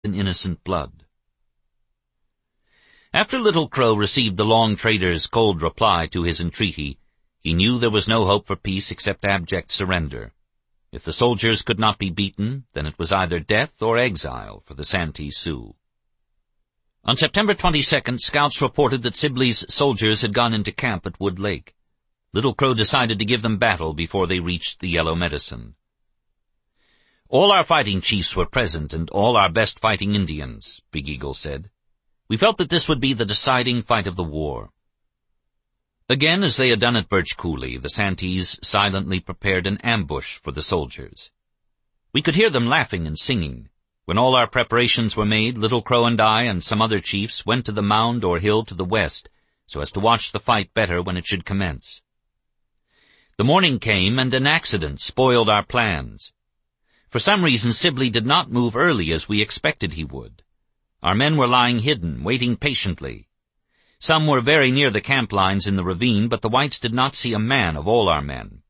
in innocent blood. After Little Crow received the Long Trader's cold reply to his entreaty, he knew there was no hope for peace except abject surrender. If the soldiers could not be beaten, then it was either death or exile for the Santee Sioux. On September 22nd, scouts reported that Sibley's soldiers had gone into camp at Wood Lake. Little Crow decided to give them battle before they reached the Yellow Medicine. "All our fighting chiefs were present, and all our best fighting Indians," Big Eagle said. "We felt that this would be the deciding fight of the war." Again, as they had done at Birch Coulee, the Santees silently prepared an ambush for the soldiers. We could hear them laughing and singing. When all our preparations were made, Little Crow and I and some other chiefs went to the mound or hill to the west, so as to watch the fight better when it should commence. The morning came, and an accident spoiled our plans. For some reason, Sibley did not move early as we expected he would. Our men were lying hidden, waiting patiently. Some were very near the camp lines in the ravine, but the whites did not see a man of all our men.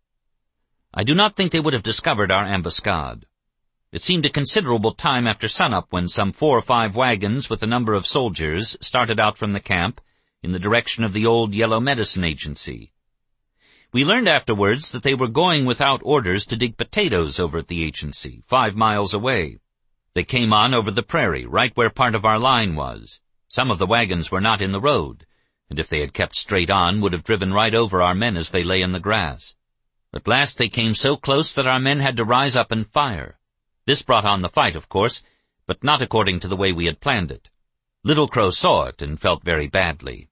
I do not think they would have discovered our ambuscade. It seemed a considerable time after sunup when some 4 or 5 wagons with a number of soldiers started out from the camp in the direction of the old Yellow Medicine Agency. We learned afterwards that they were going without orders to dig potatoes over at the agency, 5 miles away. They came on over the prairie, right where part of our line was. Some of the wagons were not in the road, and if they had kept straight on, would have driven right over our men as they lay in the grass. At last they came so close that our men had to rise up and fire. This brought on the fight, of course, but not according to the way we had planned it. Little Crow saw it and felt very badly.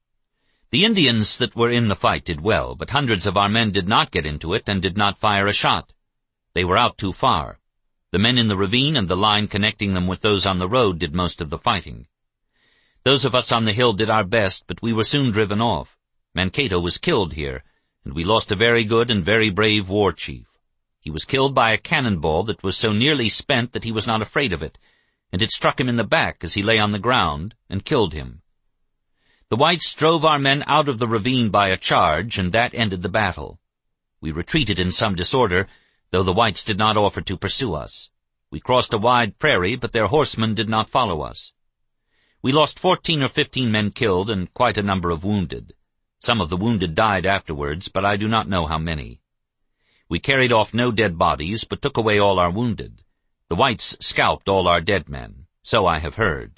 The Indians that were in the fight did well, but hundreds of our men did not get into it and did not fire a shot. They were out too far. The men in the ravine and the line connecting them with those on the road did most of the fighting. Those of us on the hill did our best, but we were soon driven off. Mankato was killed here, and we lost a very good and very brave war chief. He was killed by a cannonball that was so nearly spent that he was not afraid of it, and it struck him in the back as he lay on the ground and killed him. The whites drove our men out of the ravine by a charge, and that ended the battle. We retreated in some disorder, though the whites did not offer to pursue us. We crossed a wide prairie, but their horsemen did not follow us. We lost 14 or 15 men killed and quite a number of wounded. Some of the wounded died afterwards, but I do not know how many. We carried off no dead bodies, but took away all our wounded. The whites scalped all our dead men, so I have heard.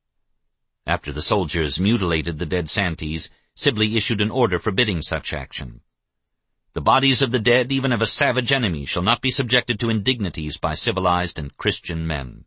After the soldiers mutilated the dead Santees, Sibley issued an order forbidding such action. The bodies of the dead, even of a savage enemy, shall not be subjected to indignities by civilized and Christian men.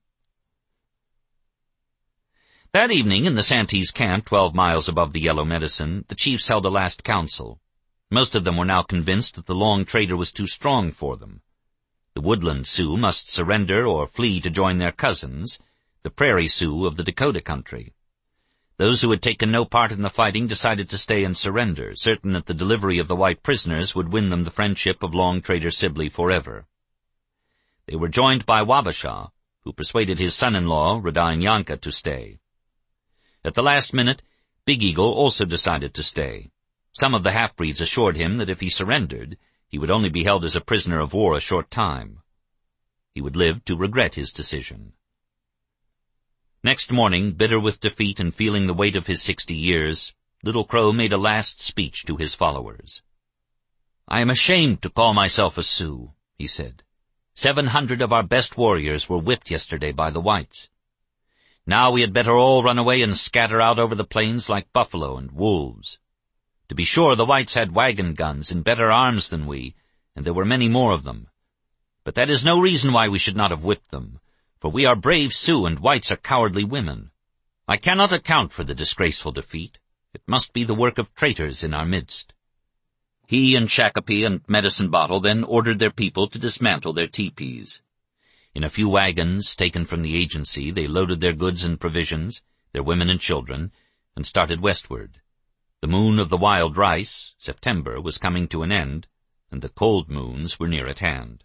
That evening, in the Santees' camp 12 miles above the Yellow Medicine, the chiefs held a last council. Most of them were now convinced that the Long Trader was too strong for them. The Woodland Sioux must surrender or flee to join their cousins, the Prairie Sioux of the Dakota country. Those who had taken no part in the fighting decided to stay and surrender, certain that the delivery of the white prisoners would win them the friendship of Long Trader Sibley forever. They were joined by Wabasha, who persuaded his son-in-law, Radine Yanka, to stay. At the last minute, Big Eagle also decided to stay. Some of the half-breeds assured him that if he surrendered, he would only be held as a prisoner of war a short time. He would live to regret his decision. Next morning, bitter with defeat and feeling the weight of his 60 years, Little Crow made a last speech to his followers. "I am ashamed to call myself a Sioux," he said. 700 of our best warriors were whipped yesterday by the whites. Now we had better all run away and scatter out over the plains like buffalo and wolves. To be sure, the whites had wagon guns and better arms than we, and there were many more of them. But that is no reason why we should not have whipped them, for we are brave Sioux and whites are cowardly women. I cannot account for the disgraceful defeat. It must be the work of traitors in our midst." He and Shakopee and Medicine Bottle then ordered their people to dismantle their teepees. In a few wagons taken from the agency, they loaded their goods and provisions, their women and children, and started westward. The moon of the wild rice, September, was coming to an end, and the cold moons were near at hand.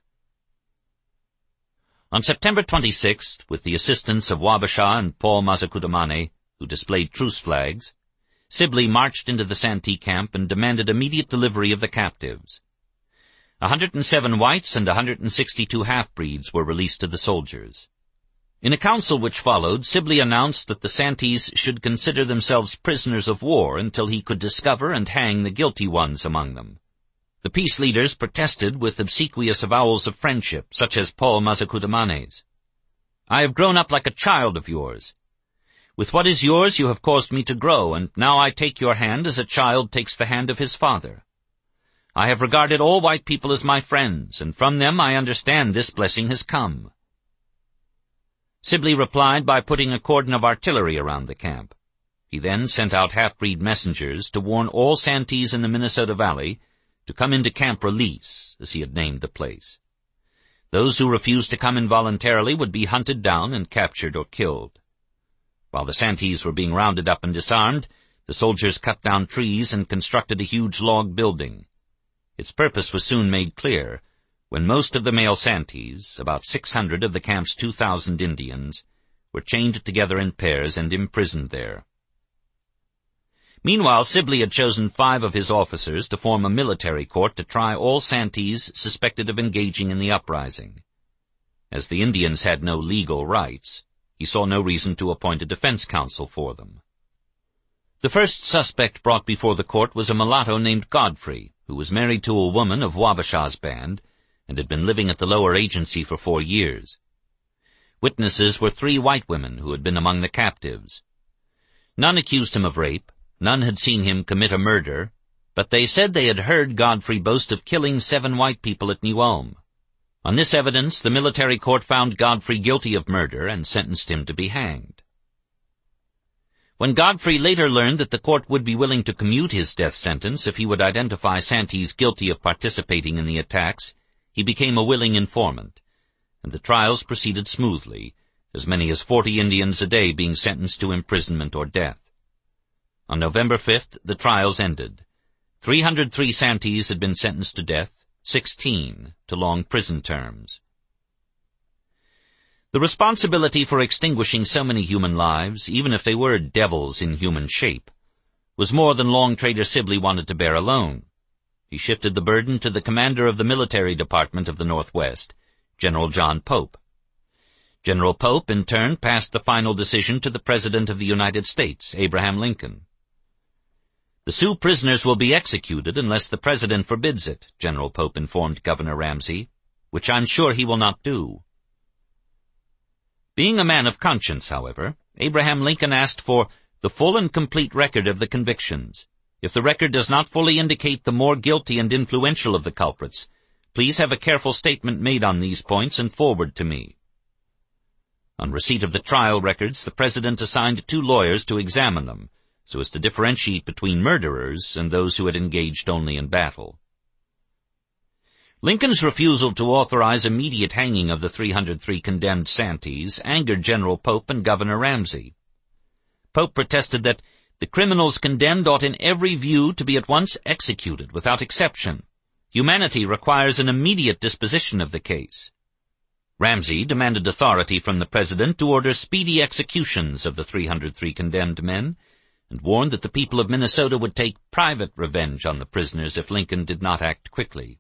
On September 26th, with the assistance of Wabasha and Paul Mazakudamane, who displayed truce flags, Sibley marched into the Santee camp and demanded immediate delivery of the captives. 107 whites and 162 half-breeds were released to the soldiers. In a council which followed, Sibley announced that the Santees should consider themselves prisoners of war until he could discover and hang the guilty ones among them. The peace leaders protested with obsequious avowals of friendship, such as Paul Mazzacudamane's. "I have grown up like a child of yours. With what is yours you have caused me to grow, and now I take your hand as a child takes the hand of his father. I have regarded all white people as my friends, and from them I understand this blessing has come." Sibley replied by putting a cordon of artillery around the camp. He then sent out half-breed messengers to warn all Santees in the Minnesota Valley to come into Camp Release, as he had named the place. Those who refused to come involuntarily would be hunted down and captured or killed. While the Santees were being rounded up and disarmed, the soldiers cut down trees and constructed a huge log building. Its purpose was soon made clear when most of the male Santees, about 600 of the camp's 2,000 Indians, were chained together in pairs and imprisoned there. Meanwhile, Sibley had chosen 5 of his officers to form a military court to try all Santees suspected of engaging in the uprising. As the Indians had no legal rights, he saw no reason to appoint a defense counsel for them. The first suspect brought before the court was a mulatto named Godfrey, who was married to a woman of Wabasha's band and had been living at the lower agency for 4 years. Witnesses were 3 white women who had been among the captives. None accused him of rape, none had seen him commit a murder, but they said they had heard Godfrey boast of killing 7 white people at New Ulm. On this evidence, the military court found Godfrey guilty of murder and sentenced him to be hanged. When Godfrey later learned that the court would be willing to commute his death sentence if he would identify Santees guilty of participating in the attacks, he became a willing informant, and the trials proceeded smoothly, as many as 40 Indians a day being sentenced to imprisonment or death. On November 5th, the trials ended. 303 Santees had been sentenced to death, 16 to long prison terms. The responsibility for extinguishing so many human lives, even if they were devils in human shape, was more than Long Trader Sibley wanted to bear alone. He shifted the burden to the commander of the military department of the Northwest, General John Pope. General Pope, in turn, passed the final decision to the President of the United States, Abraham Lincoln. "The Sioux prisoners will be executed unless the President forbids it," General Pope informed Governor Ramsey, "which I'm sure he will not do." Being a man of conscience, however, Abraham Lincoln asked for the full and complete record of the convictions. If the record does not fully indicate the more guilty and influential of the culprits, please have a careful statement made on these points and forward to me. On receipt of the trial records, the President assigned 2 lawyers to examine them, so as to differentiate between murderers and those who had engaged only in battle. Lincoln's refusal to authorize immediate hanging of the 303 condemned Santees angered General Pope and Governor Ramsey. Pope protested that the criminals condemned ought in every view to be at once executed without exception. Humanity requires an immediate disposition of the case. Ramsey demanded authority from the President to order speedy executions of the 303 condemned men, and warned that the people of Minnesota would take private revenge on the prisoners if Lincoln did not act quickly.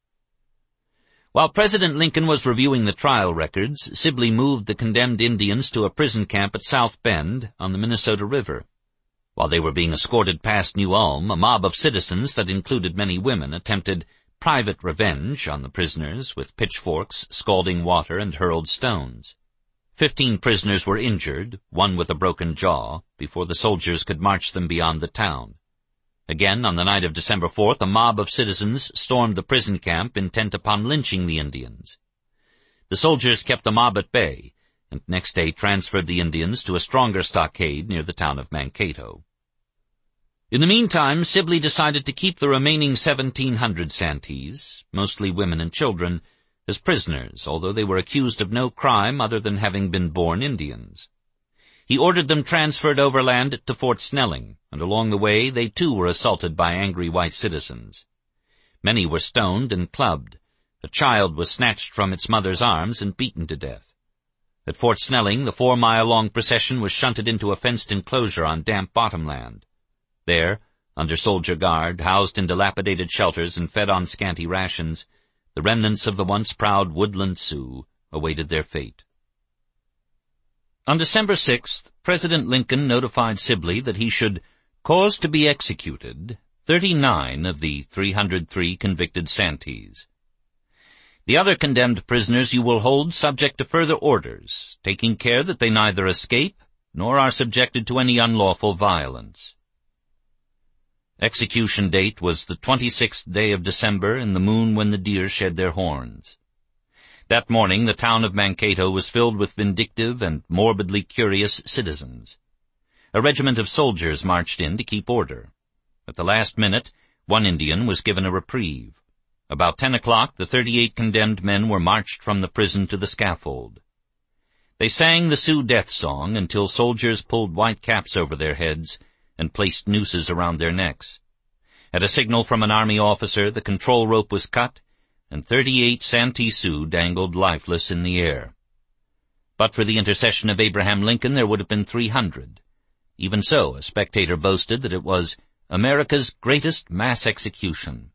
While President Lincoln was reviewing the trial records, Sibley moved the condemned Indians to a prison camp at South Bend on the Minnesota River. While they were being escorted past New Ulm, a mob of citizens that included many women attempted private revenge on the prisoners with pitchforks, scalding water, and hurled stones. 15 prisoners were injured, 1 with a broken jaw, before the soldiers could march them beyond the town. Again, on the night of December 4th, a mob of citizens stormed the prison camp intent upon lynching the Indians. The soldiers kept the mob at bay, and next day transferred the Indians to a stronger stockade near the town of Mankato. In the meantime, Sibley decided to keep the remaining 1,700 Santees, mostly women and children, as prisoners, although they were accused of no crime other than having been born Indians. He ordered them transferred overland to Fort Snelling, and along the way they too were assaulted by angry white citizens. Many were stoned and clubbed. A child was snatched from its mother's arms and beaten to death. At Fort Snelling, the 4-mile-long procession was shunted into a fenced enclosure on damp bottomland. There, under soldier guard, housed in dilapidated shelters and fed on scanty rations, the remnants of the once proud woodland Sioux awaited their fate. On December 6th, President Lincoln notified Sibley that he should cause to be executed 39 of the 303 convicted Santees. The other condemned prisoners you will hold subject to further orders, taking care that they neither escape nor are subjected to any unlawful violence. Execution date was the 26th day of December, in the moon when the deer shed their horns. That morning the town of Mankato was filled with vindictive and morbidly curious citizens. A regiment of soldiers marched in to keep order. At the last minute, one Indian was given a reprieve. About 10 o'clock, the 38 condemned men were marched from the prison to the scaffold. They sang the Sioux death song until soldiers pulled white caps over their heads and placed nooses around their necks. At a signal from an army officer, the control rope was cut, and 38 Santee Sioux dangled lifeless in the air. But for the intercession of Abraham Lincoln, there would have been 300. Even so, a spectator boasted that it was America's greatest mass execution.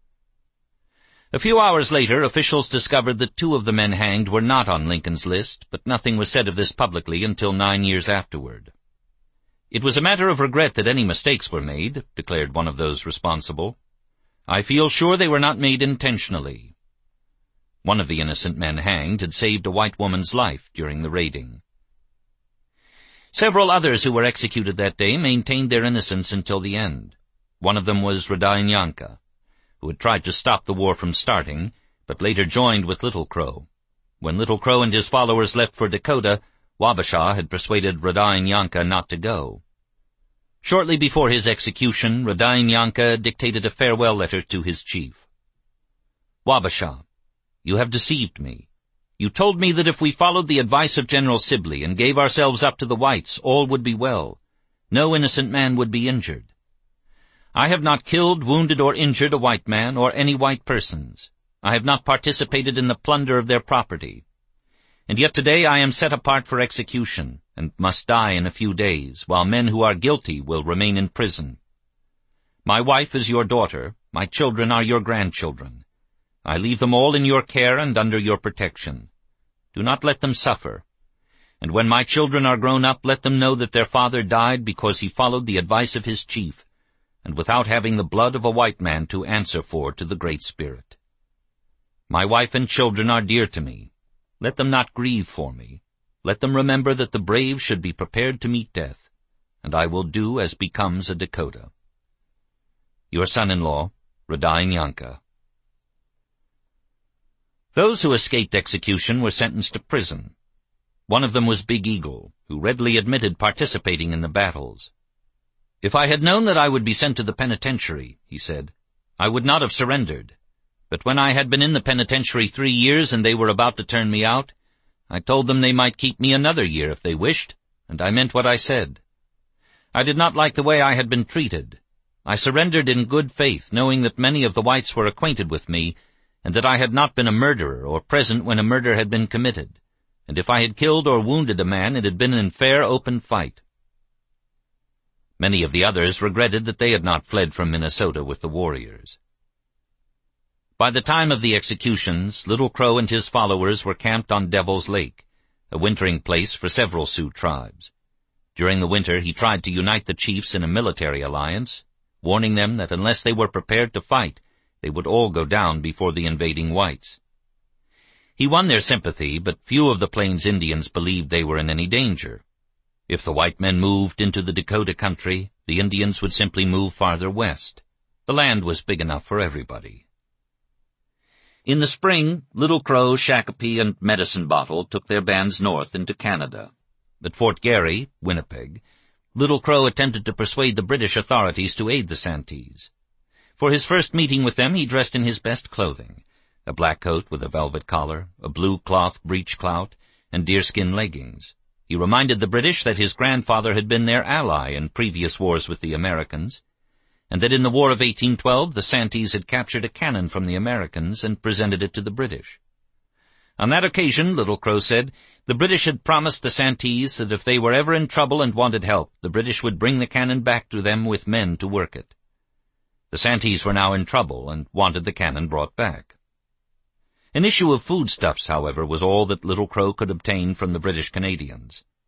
A few hours later, officials discovered that 2 of the men hanged were not on Lincoln's list, but nothing was said of this publicly until 9 years afterward. "It was a matter of regret that any mistakes were made," declared one of those responsible. "I feel sure they were not made intentionally." One of the innocent men hanged had saved a white woman's life during the raiding. Several others who were executed that day maintained their innocence until the end. One of them was Radain Yanka, who had tried to stop the war from starting, but later joined with Little Crow. When Little Crow and his followers left for Dakota, Wabasha had persuaded Radain Yanka not to go. Shortly before his execution, Radain Yanka dictated a farewell letter to his chief. "Wabasha, you have deceived me. You told me that if we followed the advice of General Sibley and gave ourselves up to the whites, all would be well. No innocent man would be injured. I have not killed, wounded, or injured a white man or any white persons. I have not participated in the plunder of their property. And yet today I am set apart for execution, and must die in a few days, while men who are guilty will remain in prison. My wife is your daughter, my children are your grandchildren. I leave them all in your care and under your protection. Do not let them suffer. And when my children are grown up, let them know that their father died because he followed the advice of his chief, and without having the blood of a white man to answer for to the Great Spirit. My wife and children are dear to me. Let them not grieve for me. Let them remember that the brave should be prepared to meet death, and I will do as becomes a Dakota. Your son-in-law, Radain Yanka." Those who escaped execution were sentenced to prison. One of them was Big Eagle, who readily admitted participating in the battles. "If I had known that I would be sent to the penitentiary," he said, "I would not have surrendered. But when I had been in the penitentiary 3 years and they were about to turn me out, I told them they might keep me another year if they wished, and I meant what I said. I did not like the way I had been treated. I surrendered in good faith, knowing that many of the whites were acquainted with me, and that I had not been a murderer or present when a murder had been committed, and if I had killed or wounded a man, it had been in fair open fight." Many of the others regretted that they had not fled from Minnesota with the warriors. By the time of the executions, Little Crow and his followers were camped on Devil's Lake, a wintering place for several Sioux tribes. During the winter, he tried to unite the chiefs in a military alliance, warning them that unless they were prepared to fight, they would all go down before the invading whites. He won their sympathy, but few of the Plains Indians believed they were in any danger. If the white men moved into the Dakota country, the Indians would simply move farther west. The land was big enough for everybody. In the spring, Little Crow, Shakopee, and Medicine Bottle took their bands north into Canada. At Fort Garry, Winnipeg, Little Crow attempted to persuade the British authorities to aid the Santees. For his first meeting with them, he dressed in his best clothing, a black coat with a velvet collar, a blue cloth breech-clout, and deerskin leggings. He reminded the British that his grandfather had been their ally in previous wars with the Americans, and that in the War of 1812 the Santees had captured a cannon from the Americans and presented it to the British. On that occasion, Little Crow said, the British had promised the Santees that if they were ever in trouble and wanted help, the British would bring the cannon back to them with men to work it. The Santees were now in trouble and wanted the cannon brought back. An issue of foodstuffs, however, was all that Little Crow could obtain from the British Canadians.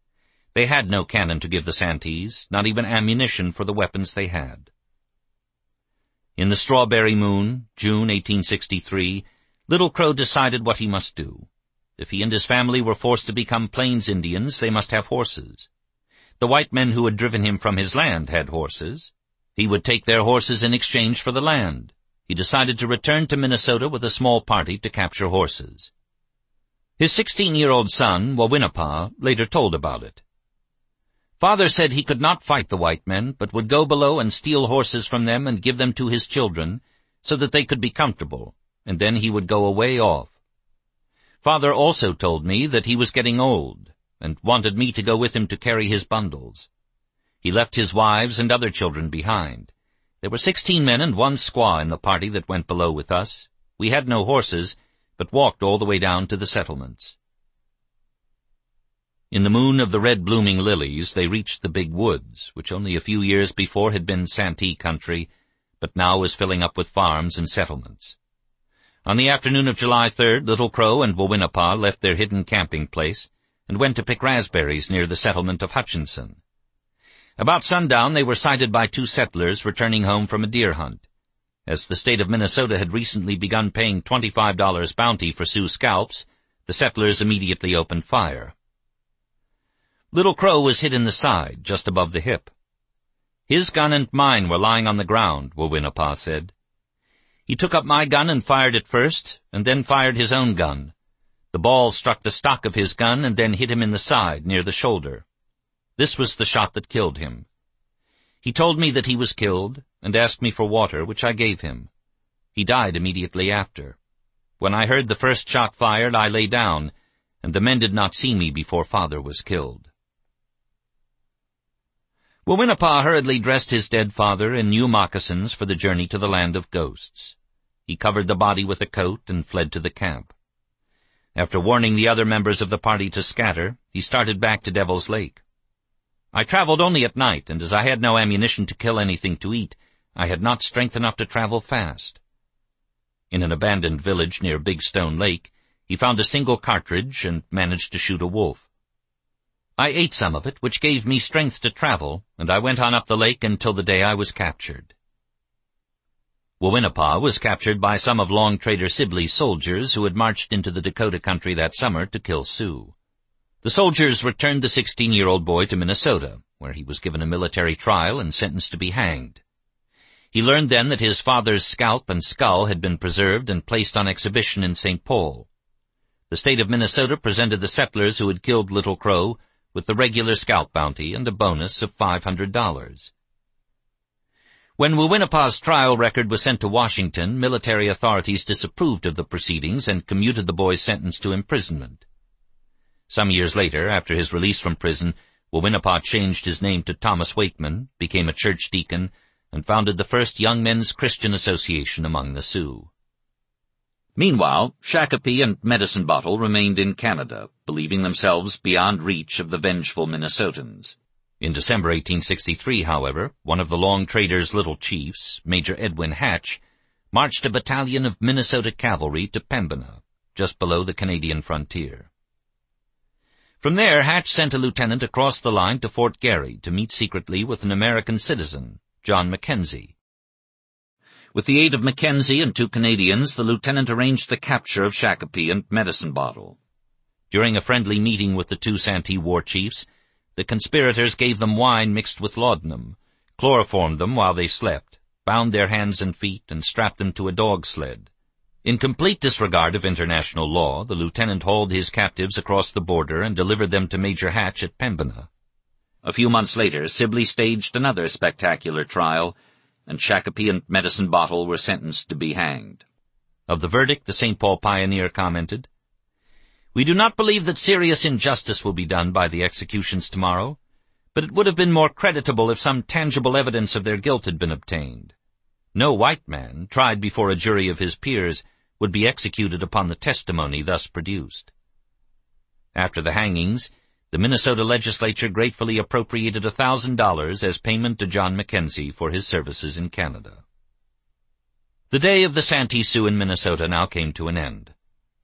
They had no cannon to give the Santees, not even ammunition for the weapons they had. In the Strawberry Moon, June 1863, Little Crow decided what he must do. If he and his family were forced to become Plains Indians, they must have horses. The white men who had driven him from his land had horses. He would take their horses in exchange for the land. He decided to return to Minnesota with a small party to capture horses. His 16-year-old son, Wawinapa, later told about it. Father said he could not fight the white men, but would go below and steal horses from them and give them to his children, so that they could be comfortable, and then he would go away off. Father also told me that he was getting old, and wanted me to go with him to carry his bundles. He left his wives and other children behind. There were 16 men and 1 squaw in the party that went below with us. We had no horses, but walked all the way down to the settlements. In the moon of the red-blooming lilies, they reached the big woods, which only a few years before had been Santee country, but now was filling up with farms and settlements. On the afternoon of July 3rd, Little Crow and Wawinapa left their hidden camping place and went to pick raspberries near the settlement of Hutchinson. About sundown, they were sighted by 2 settlers returning home from a deer hunt. As the state of Minnesota had recently begun paying $25 bounty for Sioux scalps, the settlers immediately opened fire. Little Crow was hit in the side, just above the hip. His gun and mine were lying on the ground, Wawinapa said. He took up my gun and fired it first, and then fired his own gun. The ball struck the stock of his gun and then hit him in the side, near the shoulder. This was the shot that killed him. He told me that he was killed, and asked me for water, which I gave him. He died immediately after. When I heard the first shot fired, I lay down, and the men did not see me before Father was killed. Wawinapa hurriedly dressed his dead father in new moccasins for the journey to the land of ghosts. He covered the body with a coat and fled to the camp. After warning the other members of the party to scatter, he started back to Devil's Lake. I traveled only at night, and as I had no ammunition to kill anything to eat, I had not strength enough to travel fast. In an abandoned village near Big Stone Lake, he found a single cartridge and managed to shoot a wolf. I ate some of it, which gave me strength to travel, and I went on up the lake until the day I was captured. Wawinapa was captured by some of Long Trader Sibley's soldiers who had marched into the Dakota country that summer to kill Sioux. The soldiers returned the 16-year-old boy to Minnesota, where he was given a military trial and sentenced to be hanged. He learned then that his father's scalp and skull had been preserved and placed on exhibition in St. Paul. The state of Minnesota presented the settlers who had killed Little Crow with the regular scalp bounty and a bonus of $500. When Wawinapa's trial record was sent to Washington, military authorities disapproved of the proceedings and commuted the boy's sentence to imprisonment. Some years later, after his release from prison, Wawinapa changed his name to Thomas Wakeman, became a church deacon, and founded the first Young Men's Christian Association among the Sioux. Meanwhile, Shakopee and Medicine Bottle remained in Canada, believing themselves beyond reach of the vengeful Minnesotans. In December 1863, however, one of the Long Trader's little chiefs, Major Edwin Hatch, marched a battalion of Minnesota cavalry to Pembina, just below the Canadian frontier. From there, Hatch sent a lieutenant across the line to Fort Garry to meet secretly with an American citizen, John Mackenzie. With the aid of Mackenzie and 2 Canadians, the lieutenant arranged the capture of Shakopee and Medicine Bottle. During a friendly meeting with the 2 Santee war chiefs, the conspirators gave them wine mixed with laudanum, chloroformed them while they slept, bound their hands and feet, and strapped them to a dog sled. In complete disregard of international law, the lieutenant hauled his captives across the border and delivered them to Major Hatch at Pembina. A few months later, Sibley staged another spectacular trial, and Shakopee and Medicine Bottle were sentenced to be hanged. Of the verdict, the St. Paul Pioneer commented, "We do not believe that serious injustice will be done by the executions tomorrow, but it would have been more creditable if some tangible evidence of their guilt had been obtained. No white man, tried before a jury of his peers, would be executed upon the testimony thus produced." After the hangings, the Minnesota legislature gratefully appropriated $1,000 as payment to John Mackenzie for his services in Canada. The day of the Santee Sioux in Minnesota now came to an end.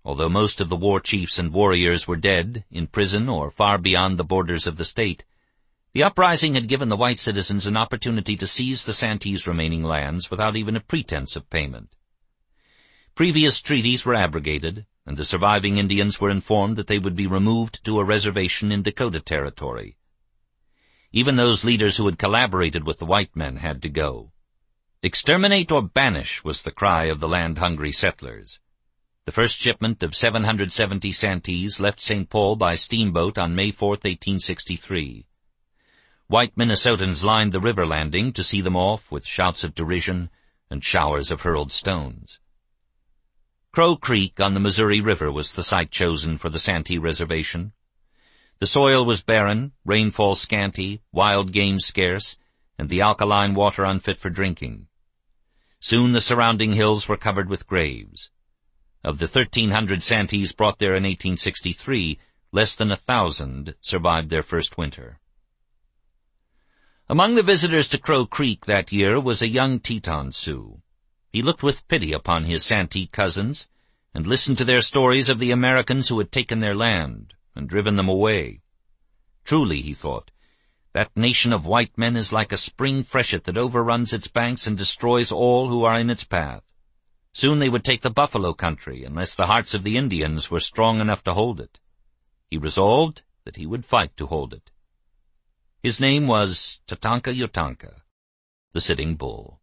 Although most of the war chiefs and warriors were dead, in prison, or far beyond the borders of the state, the uprising had given the white citizens an opportunity to seize the Santee's remaining lands without even a pretense of payment. Previous treaties were abrogated, and the surviving Indians were informed that they would be removed to a reservation in Dakota Territory. Even those leaders who had collaborated with the white men had to go. "Exterminate or banish," was the cry of the land-hungry settlers. The first shipment of 770 Santees left St. Paul by steamboat on May 4, 1863. White Minnesotans lined the river landing to see them off with shouts of derision and showers of hurled stones. Crow Creek on the Missouri River was the site chosen for the Santee Reservation. The soil was barren, rainfall scanty, wild game scarce, and the alkaline water unfit for drinking. Soon the surrounding hills were covered with graves. Of the 1,300 Santees brought there in 1863, less than 1,000 survived their first winter. Among the visitors to Crow Creek that year was a young Teton Sioux. He looked with pity upon his Santee cousins, and listened to their stories of the Americans who had taken their land and driven them away. Truly, he thought, that nation of white men is like a spring freshet that overruns its banks and destroys all who are in its path. Soon they would take the buffalo country, unless the hearts of the Indians were strong enough to hold it. He resolved that he would fight to hold it. His name was Tatanka Yotanka, the Sitting Bull.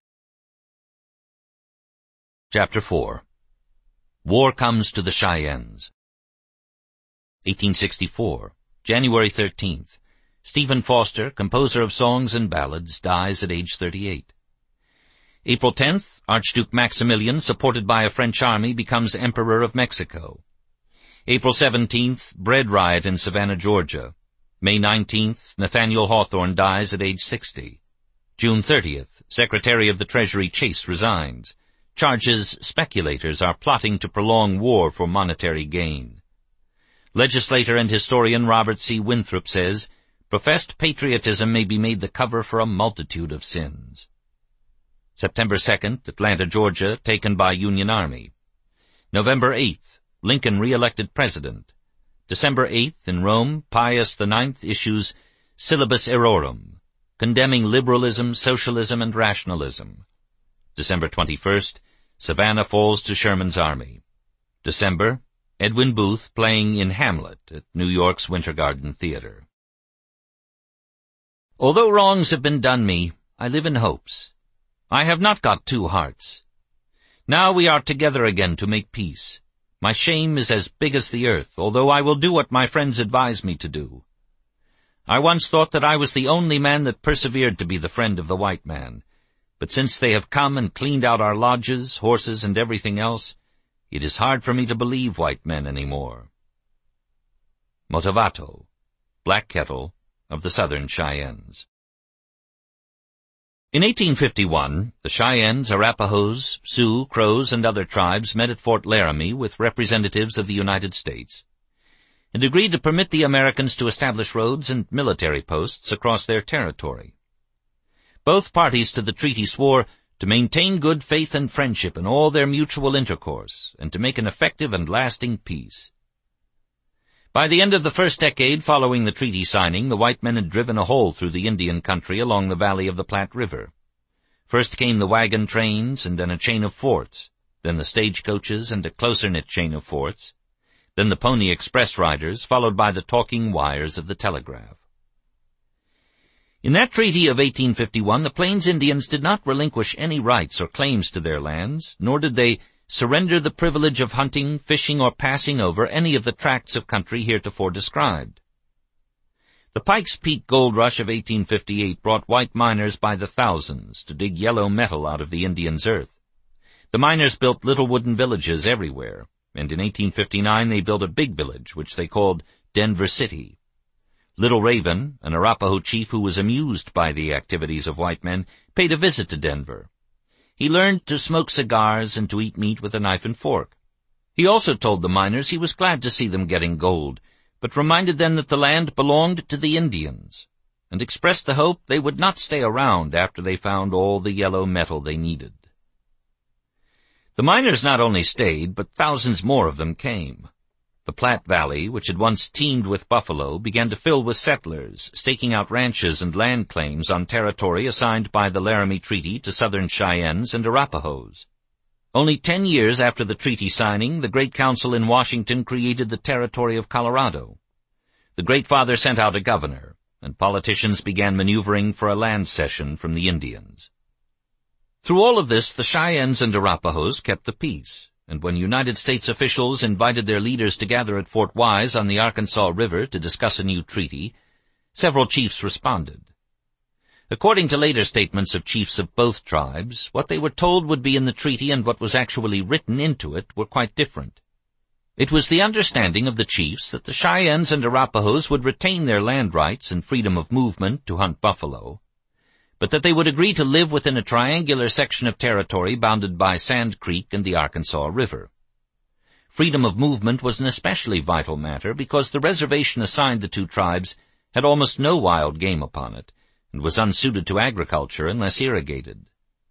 Chapter 4. War Comes to the Cheyennes. 1864, January 13th. Stephen Foster, composer of songs and ballads, dies at age 38. April 10th, Archduke Maximilian, supported by a French army, becomes Emperor of Mexico. April 17th, bread riot in Savannah, Georgia. May 19th, Nathaniel Hawthorne dies at age 60. June 30th, Secretary of the Treasury Chase resigns. Charges speculators are plotting to prolong war for monetary gain. Legislator and historian Robert C. Winthrop says, "Professed patriotism may be made the cover for a multitude of sins." September 2nd, Atlanta, Georgia, taken by Union Army. November 8th, Lincoln re-elected president. December 8th, in Rome, Pius IX issues Syllabus Errorum, condemning liberalism, socialism, and rationalism. December 21st, Savannah falls to Sherman's army. December, Edwin Booth playing in Hamlet at New York's Winter Garden Theater. Although wrongs have been done me, I live in hopes. I have not got two hearts. Now we are together again to make peace. My shame is as big as the earth, although I will do what my friends advise me to do. I once thought that I was the only man that persevered to be the friend of the white man, but since they have come and cleaned out our lodges, horses, and everything else, it is hard for me to believe white men any more. Motovato, Black Kettle of the Southern Cheyennes. In 1851, the Cheyennes, Arapahoes, Sioux, Crows, and other tribes met at Fort Laramie with representatives of the United States, and agreed to permit the Americans to establish roads and military posts across their territory. Both parties to the treaty swore to maintain good faith and friendship in all their mutual intercourse, and to make an effective and lasting peace. By the end of the first decade following the treaty signing, the white men had driven a hole through the Indian country along the valley of the Platte River. First came the wagon trains, and then a chain of forts, then the stagecoaches and a closer-knit chain of forts, then the pony express riders, followed by the talking wires of the telegraph. In that treaty of 1851, the Plains Indians did not relinquish any rights or claims to their lands, nor did they surrender the privilege of hunting, fishing, or passing over any of the tracts of country heretofore described. The Pikes Peak gold rush of 1858 brought white miners by the thousands to dig yellow metal out of the Indians' earth. The miners built little wooden villages everywhere, and in 1859 they built a big village which they called Denver City. Little Raven, an Arapaho chief who was amused by the activities of white men, paid a visit to Denver. He learned to smoke cigars and to eat meat with a knife and fork. He also told the miners he was glad to see them getting gold, but reminded them that the land belonged to the Indians, and expressed the hope they would not stay around after they found all the yellow metal they needed. The miners not only stayed, but thousands more of them came. The Platte Valley, which had once teemed with buffalo, began to fill with settlers, staking out ranches and land claims on territory assigned by the Laramie Treaty to Southern Cheyennes and Arapahoes. Only 10 years after the treaty signing, the Great Council in Washington created the Territory of Colorado. The Great Father sent out a governor, and politicians began maneuvering for a land cession from the Indians. Through all of this, the Cheyennes and Arapahoes kept the peace, and when United States officials invited their leaders to gather at Fort Wise on the Arkansas River to discuss a new treaty, several chiefs responded. According to later statements of chiefs of both tribes, what they were told would be in the treaty and what was actually written into it were quite different. It was the understanding of the chiefs that the Cheyennes and Arapahoes would retain their land rights and freedom of movement to hunt buffalo, but that they would agree to live within a triangular section of territory bounded by Sand Creek and the Arkansas River. Freedom of movement was an especially vital matter because the reservation assigned the two tribes had almost no wild game upon it, and was unsuited to agriculture unless irrigated.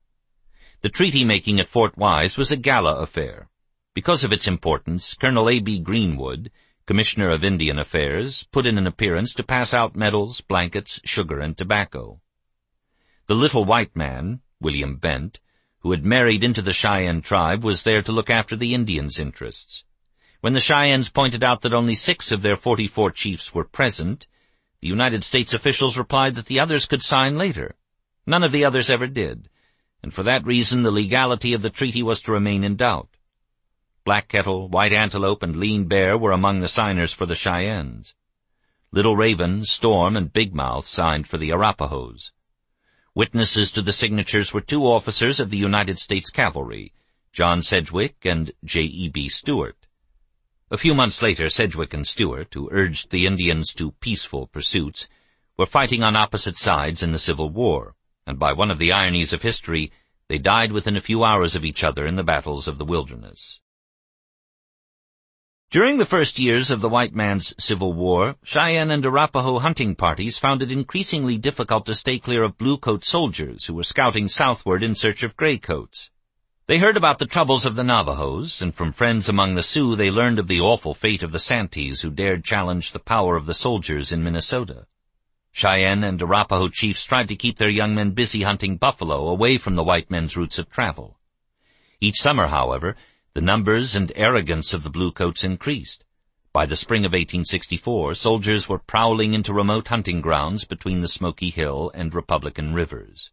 The treaty-making at Fort Wise was a gala affair. Because of its importance, Colonel A.B. Greenwood, Commissioner of Indian Affairs, put in an appearance to pass out medals, blankets, sugar, and tobacco. The little white man, William Bent, who had married into the Cheyenne tribe, was there to look after the Indians' interests. When the Cheyennes pointed out that only 6 of their 44 chiefs were present, the United States officials replied that the others could sign later. None of the others ever did, and for that reason the legality of the treaty was to remain in doubt. Black Kettle, White Antelope, and Lean Bear were among the signers for the Cheyennes. Little Raven, Storm, and Big Mouth signed for the Arapahoes. Witnesses to the signatures were 2 officers of the United States Cavalry, John Sedgwick and J.E.B. Stuart. A few months later, Sedgwick and Stuart, who urged the Indians to peaceful pursuits, were fighting on opposite sides in the Civil War, and by one of the ironies of history, they died within a few hours of each other in the battles of the Wilderness. During the first years of the white man's Civil War, Cheyenne and Arapaho hunting parties found it increasingly difficult to stay clear of bluecoat soldiers who were scouting southward in search of graycoats. They heard about the troubles of the Navajos, and from friends among the Sioux they learned of the awful fate of the Santees who dared challenge the power of the soldiers in Minnesota. Cheyenne and Arapaho chiefs tried to keep their young men busy hunting buffalo away from the white men's routes of travel. Each summer, however, the numbers and arrogance of the bluecoats increased. By the spring of 1864, soldiers were prowling into remote hunting grounds between the Smoky Hill and Republican rivers.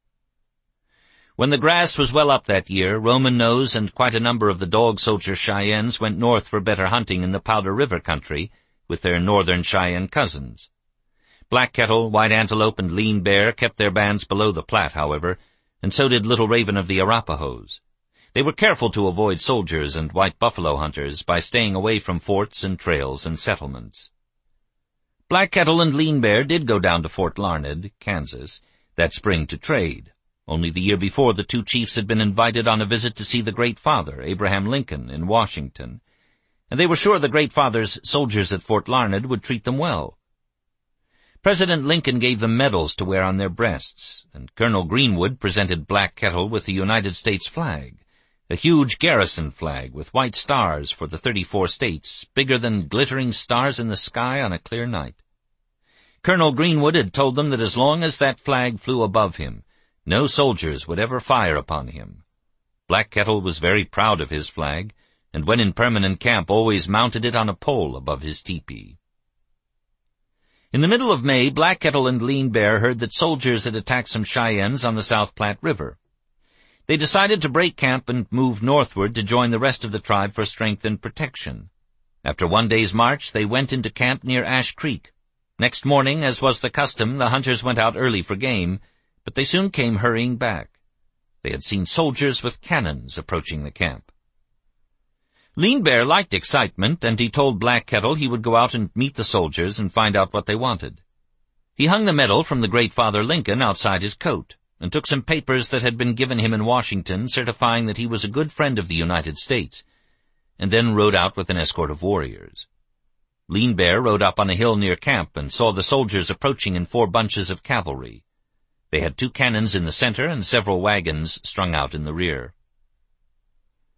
When the grass was well up that year, Roman Nose and quite a number of the dog soldier Cheyennes went north for better hunting in the Powder River country with their northern Cheyenne cousins. Black Kettle, White Antelope, and Lean Bear kept their bands below the Platte, however, and so did Little Raven of the Arapahoes. They were careful to avoid soldiers and white buffalo hunters by staying away from forts and trails and settlements. Black Kettle and Lean Bear did go down to Fort Larned, Kansas, that spring to trade. Only the year before, the 2 chiefs had been invited on a visit to see the Great Father, Abraham Lincoln, in Washington, and they were sure the Great Father's soldiers at Fort Larned would treat them well. President Lincoln gave them medals to wear on their breasts, and Colonel Greenwood presented Black Kettle with the United States flag, a huge garrison flag with white stars for the 34 states, bigger than glittering stars in the sky on a clear night. Colonel Greenwood had told them that as long as that flag flew above him, no soldiers would ever fire upon him. Black Kettle was very proud of his flag, and when in permanent camp always mounted it on a pole above his tepee. In the middle of May, Black Kettle and Lean Bear heard that soldiers had attacked some Cheyennes on the South Platte River. They decided to break camp and move northward to join the rest of the tribe for strength and protection. After 1 day's march, they went into camp near Ash Creek. Next morning, as was the custom, the hunters went out early for game, but they soon came hurrying back. They had seen soldiers with cannons approaching the camp. Lean Bear liked excitement, and he told Black Kettle he would go out and meet the soldiers and find out what they wanted. He hung the medal from the Great Father Lincoln outside his coat, and took some papers that had been given him in Washington certifying that he was a good friend of the United States, and then rode out with an escort of warriors. Lean Bear rode up on a hill near camp and saw the soldiers approaching in 4 bunches of cavalry. They had 2 cannons in the center and several wagons strung out in the rear.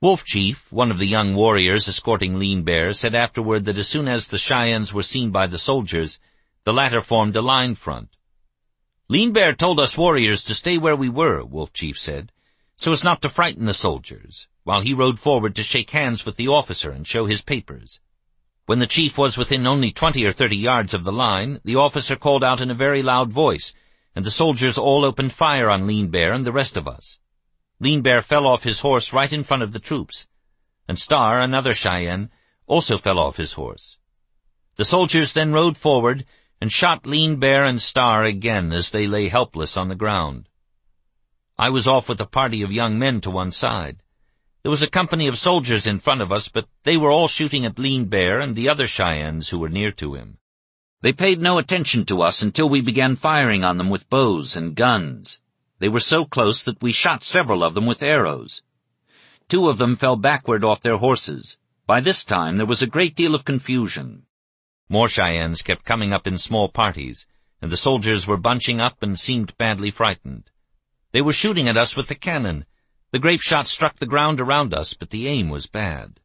Wolf Chief, one of the young warriors escorting Lean Bear, said afterward that as soon as the Cheyennes were seen by the soldiers, the latter formed a line front. "Lean Bear told us warriors to stay where we were," Wolf Chief said, "so as not to frighten the soldiers, while he rode forward to shake hands with the officer and show his papers. When the chief was within only 20 or 30 yards of the line, the officer called out in a very loud voice, and the soldiers all opened fire on Lean Bear and the rest of us. Lean Bear fell off his horse right in front of the troops, and Star, another Cheyenne, also fell off his horse. The soldiers then rode forward and shot Lean Bear and Star again as they lay helpless on the ground. I was off with a party of young men to one side. There was a company of soldiers in front of us, but they were all shooting at Lean Bear and the other Cheyennes who were near to him. They paid no attention to us until we began firing on them with bows and guns. They were so close that we shot several of them with arrows. 2 of them fell backward off their horses. By this time there was a great deal of confusion. More Cheyennes kept coming up in small parties, and the soldiers were bunching up and seemed badly frightened. They were shooting at us with the cannon. The grape shot struck the ground around us, but the aim was bad.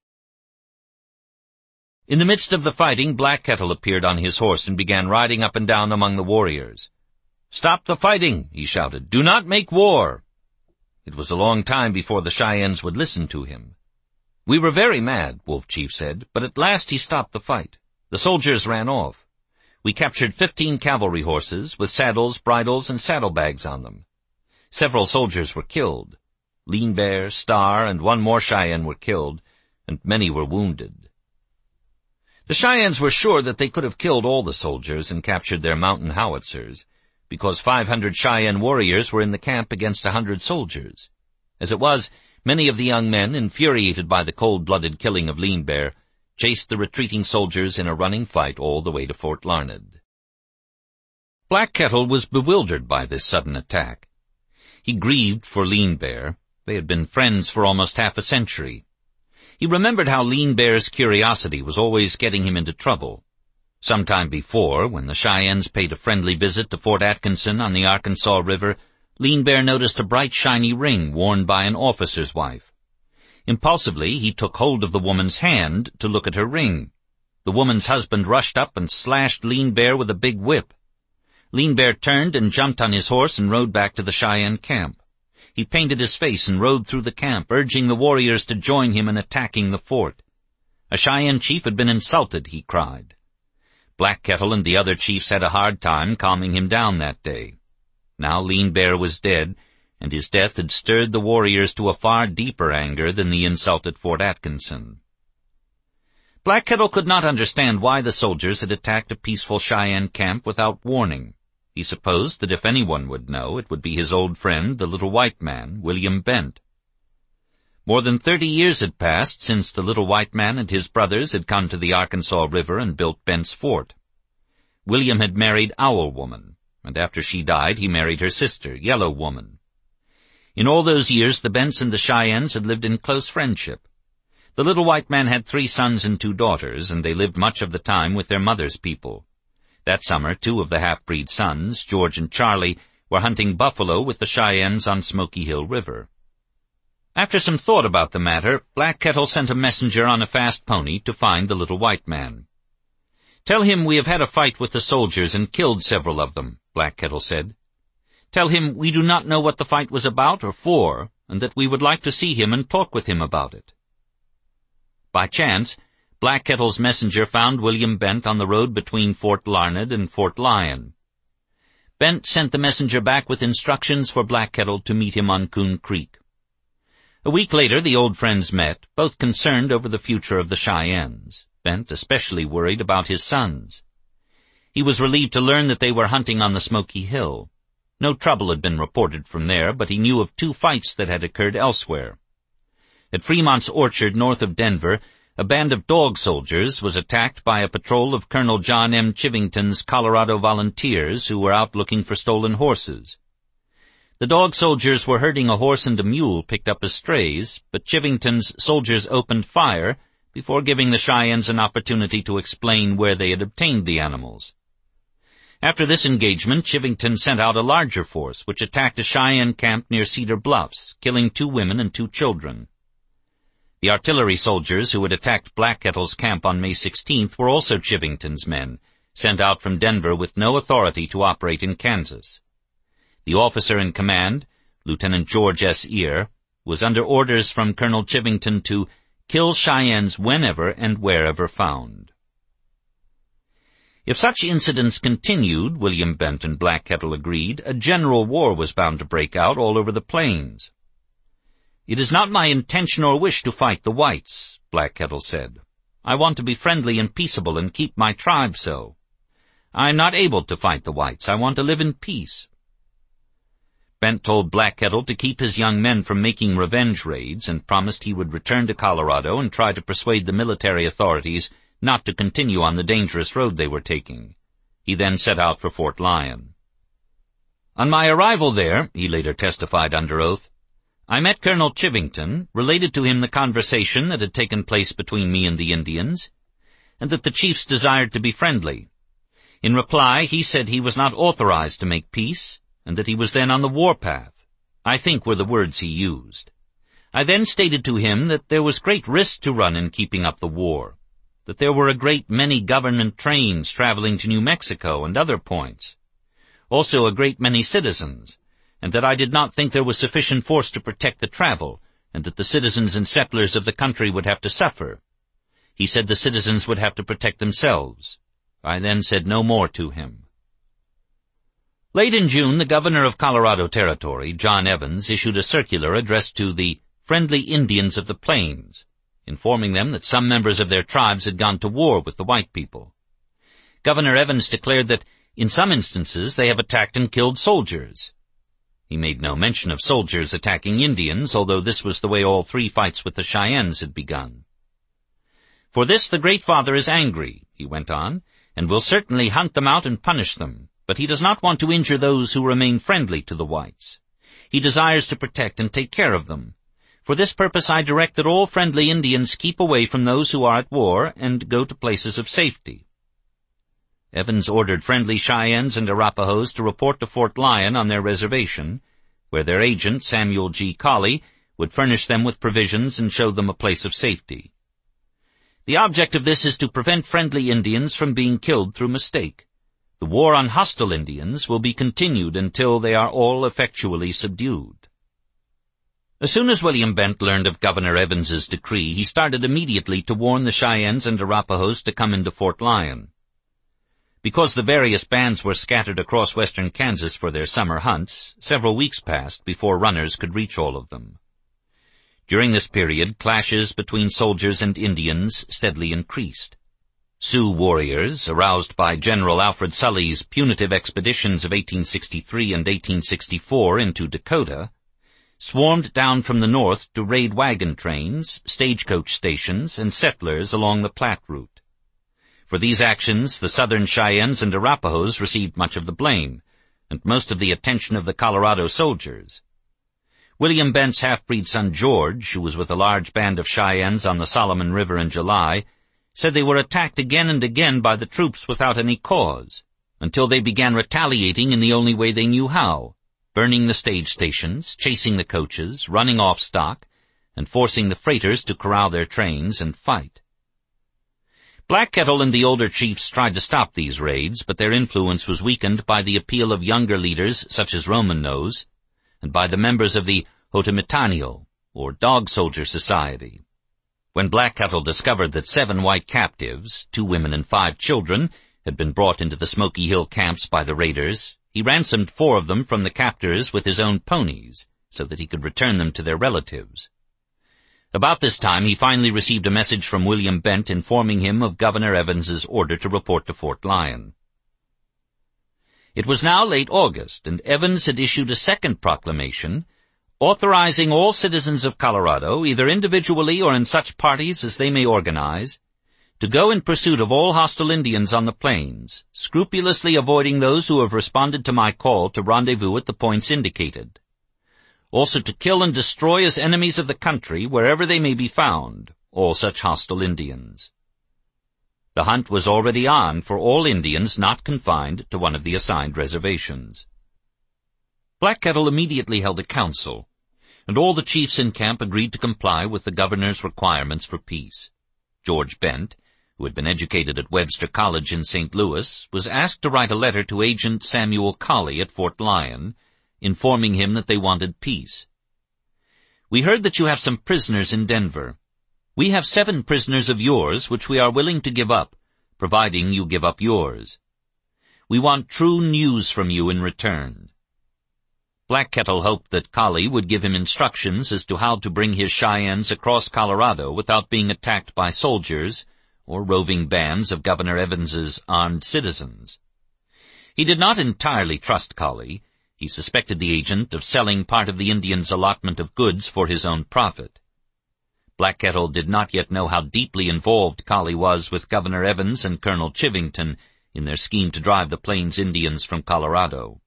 In the midst of the fighting, Black Kettle appeared on his horse and began riding up and down among the warriors. "Stop the fighting," he shouted. "Do not make war." It was a long time before the Cheyennes would listen to him. "We were very mad," Wolf Chief said, "but at last he stopped the fight. The soldiers ran off. We captured 15 cavalry horses, with saddles, bridles, and saddlebags on them. Several soldiers were killed. Lean Bear, Star, and 1 more Cheyenne were killed, and many were wounded." The Cheyennes were sure that they could have killed all the soldiers and captured their mountain howitzers, because 500 Cheyenne warriors were in the camp against 100 soldiers. As it was, many of the young men, infuriated by the cold-blooded killing of Lean Bear, chased the retreating soldiers in a running fight all the way to Fort Larned. Black Kettle was bewildered by this sudden attack. He grieved for Lean Bear. They had been friends for almost half a century. He remembered how Lean Bear's curiosity was always getting him into trouble. Some time before, when the Cheyennes paid a friendly visit to Fort Atkinson on the Arkansas River, Lean Bear noticed a bright shiny ring worn by an officer's wife. Impulsively, he took hold of the woman's hand to look at her ring. The woman's husband rushed up and slashed Lean Bear with a big whip. Lean Bear turned and jumped on his horse and rode back to the Cheyenne camp. He painted his face and rode through the camp, urging the warriors to join him in attacking the fort. A Cheyenne chief had been insulted, he cried. Black Kettle and the other chiefs had a hard time calming him down that day. Now Lean Bear was dead, and his death had stirred the warriors to a far deeper anger than the insult at Fort Atkinson. Black Kettle could not understand why the soldiers had attacked a peaceful Cheyenne camp without warning. He supposed that if anyone would know, it would be his old friend, the little white man, William Bent. More than 30 years had passed since the little white man and his brothers had come to the Arkansas River and built Bent's fort. William had married Owl Woman, and after she died he married her sister, Yellow Woman. In all those years the Bents and the Cheyennes had lived in close friendship. The little white man had 3 sons and 2 daughters, and they lived much of the time with their mother's people. That summer 2 of the half-breed sons, George and Charlie, were hunting buffalo with the Cheyennes on Smoky Hill River. After some thought about the matter, Black Kettle sent a messenger on a fast pony to find the little white man. "Tell him we have had a fight with the soldiers and killed several of them," Black Kettle said. "Tell him we do not know what the fight was about or for, and that we would like to see him and talk with him about it." By chance, Black Kettle's messenger found William Bent on the road between Fort Larned and Fort Lyon. Bent sent the messenger back with instructions for Black Kettle to meet him on Coon Creek. A week later the old friends met, both concerned over the future of the Cheyennes, Bent especially worried about his sons. He was relieved to learn that they were hunting on the Smoky Hill. No trouble had been reported from there, but he knew of 2 fights that had occurred elsewhere. At Fremont's Orchard north of Denver, a band of dog soldiers was attacked by a patrol of Colonel John M. Chivington's Colorado volunteers who were out looking for stolen horses. The dog soldiers were herding a horse and a mule picked up as strays, but Chivington's soldiers opened fire before giving the Cheyennes an opportunity to explain where they had obtained the animals. After this engagement, Chivington sent out a larger force, which attacked a Cheyenne camp near Cedar Bluffs, killing 2 women and 2 children. The artillery soldiers who had attacked Black Kettle's camp on May 16th were also Chivington's men, sent out from Denver with no authority to operate in Kansas. The officer in command, Lieutenant George S. Ear, was under orders from Colonel Chivington to kill Cheyennes whenever and wherever found. If such incidents continued, William Bent and Black Kettle agreed, a general war was bound to break out all over the plains. "It is not my intention or wish to fight the whites," Black Kettle said. "I want to be friendly and peaceable and keep my tribe so. I am not able to fight the whites. I want to live in peace." Bent told Black Kettle to keep his young men from making revenge raids and promised he would return to Colorado and try to persuade the military authorities not to continue on the dangerous road they were taking. He then set out for Fort Lyon. "On my arrival there," he later testified under oath, "I met Colonel Chivington, related to him the conversation that had taken place between me and the Indians, and that the chiefs desired to be friendly. In reply, he said he was not authorized to make peace, and that he was then on the warpath, I think were the words he used. I then stated to him that there was great risk to run in keeping up the war, that there were a great many government trains traveling to New Mexico and other points, also a great many citizens, and that I did not think there was sufficient force to protect the travel, and that the citizens and settlers of the country would have to suffer. He said the citizens would have to protect themselves. I then said no more to him." Late in June, the governor of Colorado Territory, John Evans, issued a circular addressed to the friendly Indians of the plains, informing them that some members of their tribes had gone to war with the white people. Governor Evans declared that, in some instances, they have attacked and killed soldiers. He made no mention of soldiers attacking Indians, although this was the way all 3 fights with the Cheyennes had begun. "For this the Great Father is angry," he went on, "and will certainly hunt them out and punish them, but he does not want to injure those who remain friendly to the whites. He desires to protect and take care of them. For this purpose I direct that all friendly Indians keep away from those who are at war and go to places of safety." Evans ordered friendly Cheyennes and Arapahoes to report to Fort Lyon on their reservation, where their agent, Samuel G. Colley, would furnish them with provisions and show them a place of safety. "The object of this is to prevent friendly Indians from being killed through mistake. The war on hostile Indians will be continued until they are all effectually subdued." As soon as William Bent learned of Governor Evans's decree, he started immediately to warn the Cheyennes and Arapahoes to come into Fort Lyon. Because the various bands were scattered across western Kansas for their summer hunts, several weeks passed before runners could reach all of them. During this period, clashes between soldiers and Indians steadily increased. Sioux warriors, aroused by General Alfred Sully's punitive expeditions of 1863 and 1864 into Dakota, swarmed down from the north to raid wagon trains, stagecoach stations, and settlers along the Platte route. For these actions, the southern Cheyennes and Arapahoes received much of the blame, and most of the attention of the Colorado soldiers. William Bent's half-breed son George, who was with a large band of Cheyennes on the Solomon River in July, said they were attacked again and again by the troops without any cause, until they began retaliating in the only way they knew how, burning the stage stations, chasing the coaches, running off stock, and forcing the freighters to corral their trains and fight. Black Kettle and the older chiefs tried to stop these raids, but their influence was weakened by the appeal of younger leaders such as Roman Nose, and by the members of the Hotemitanio, or Dog Soldier Society. When Black Kettle discovered that 7 white captives, 2 women and 5 children, had been brought into the Smoky Hill camps by the raiders, he ransomed 4 of them from the captors with his own ponies, so that he could return them to their relatives. About this time he finally received a message from William Bent informing him of Governor Evans's order to report to Fort Lyon. It was now late August, and Evans had issued a second proclamation authorizing all citizens of Colorado, either individually or in such parties as they may organize, to go in pursuit of all hostile Indians on the plains, scrupulously avoiding those who have responded to my call to rendezvous at the points indicated. Also to kill and destroy as enemies of the country, wherever they may be found, all such hostile Indians. The hunt was already on for all Indians not confined to one of the assigned reservations. Black Kettle immediately held a council, and all the chiefs in camp agreed to comply with the governor's requirements for peace. George Bent, who had been educated at Webster College in St. Louis, was asked to write a letter to Agent Samuel Colley at Fort Lyon, informing him that they wanted peace. "We heard that you have some prisoners in Denver. We have 7 prisoners of yours which we are willing to give up, providing you give up yours. We want true news from you in return." Black Kettle hoped that Colley would give him instructions as to how to bring his Cheyennes across Colorado without being attacked by soldiers or roving bands of Governor Evans's armed citizens. He did not entirely trust Colley. He suspected the agent of selling part of the Indians' allotment of goods for his own profit. Black Kettle did not yet know how deeply involved Colley was with Governor Evans and Colonel Chivington in their scheme to drive the Plains Indians from Colorado.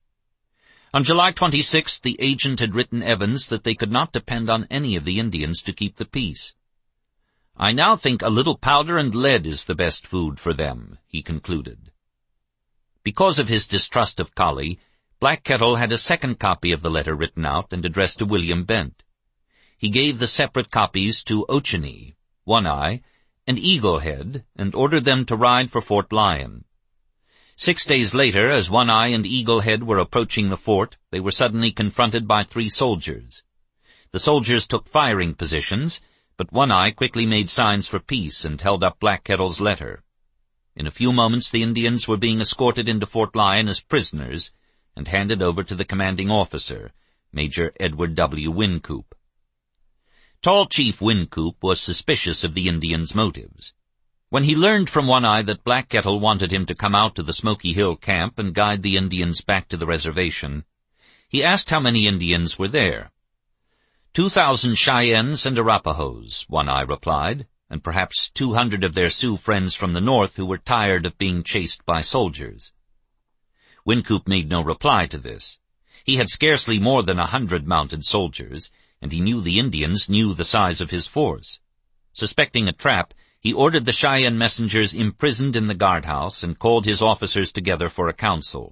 On July 26th, the agent had written Evans that they could not depend on any of the Indians to keep the peace. "I now think a little powder and lead is the best food for them," he concluded. Because of his distrust of Colley, Black Kettle had a second copy of the letter written out and addressed to William Bent. He gave the separate copies to Ochenee, One Eye, and Eagle Head, and ordered them to ride for Fort Lyon. 6 days later, as One Eye and Eagle Head were approaching the fort, they were suddenly confronted by 3 soldiers. The soldiers took firing positions, but One Eye quickly made signs for peace and held up Black Kettle's letter. In a few moments the Indians were being escorted into Fort Lyon as prisoners and handed over to the commanding officer, Major Edward W. Wynkoop. Tall Chief Wynkoop was suspicious of the Indians' motives. When he learned from One Eye that Black Kettle wanted him to come out to the Smoky Hill camp and guide the Indians back to the reservation, he asked how many Indians were there. 2,000 Cheyennes and Arapahoes, One Eye replied, and perhaps 200 of their Sioux friends from the north who were tired of being chased by soldiers. Wynkoop made no reply to this. He had scarcely more than 100 mounted soldiers, and he knew the Indians knew the size of his force. Suspecting a trap, he ordered the Cheyenne messengers imprisoned in the guardhouse and called his officers together for a council.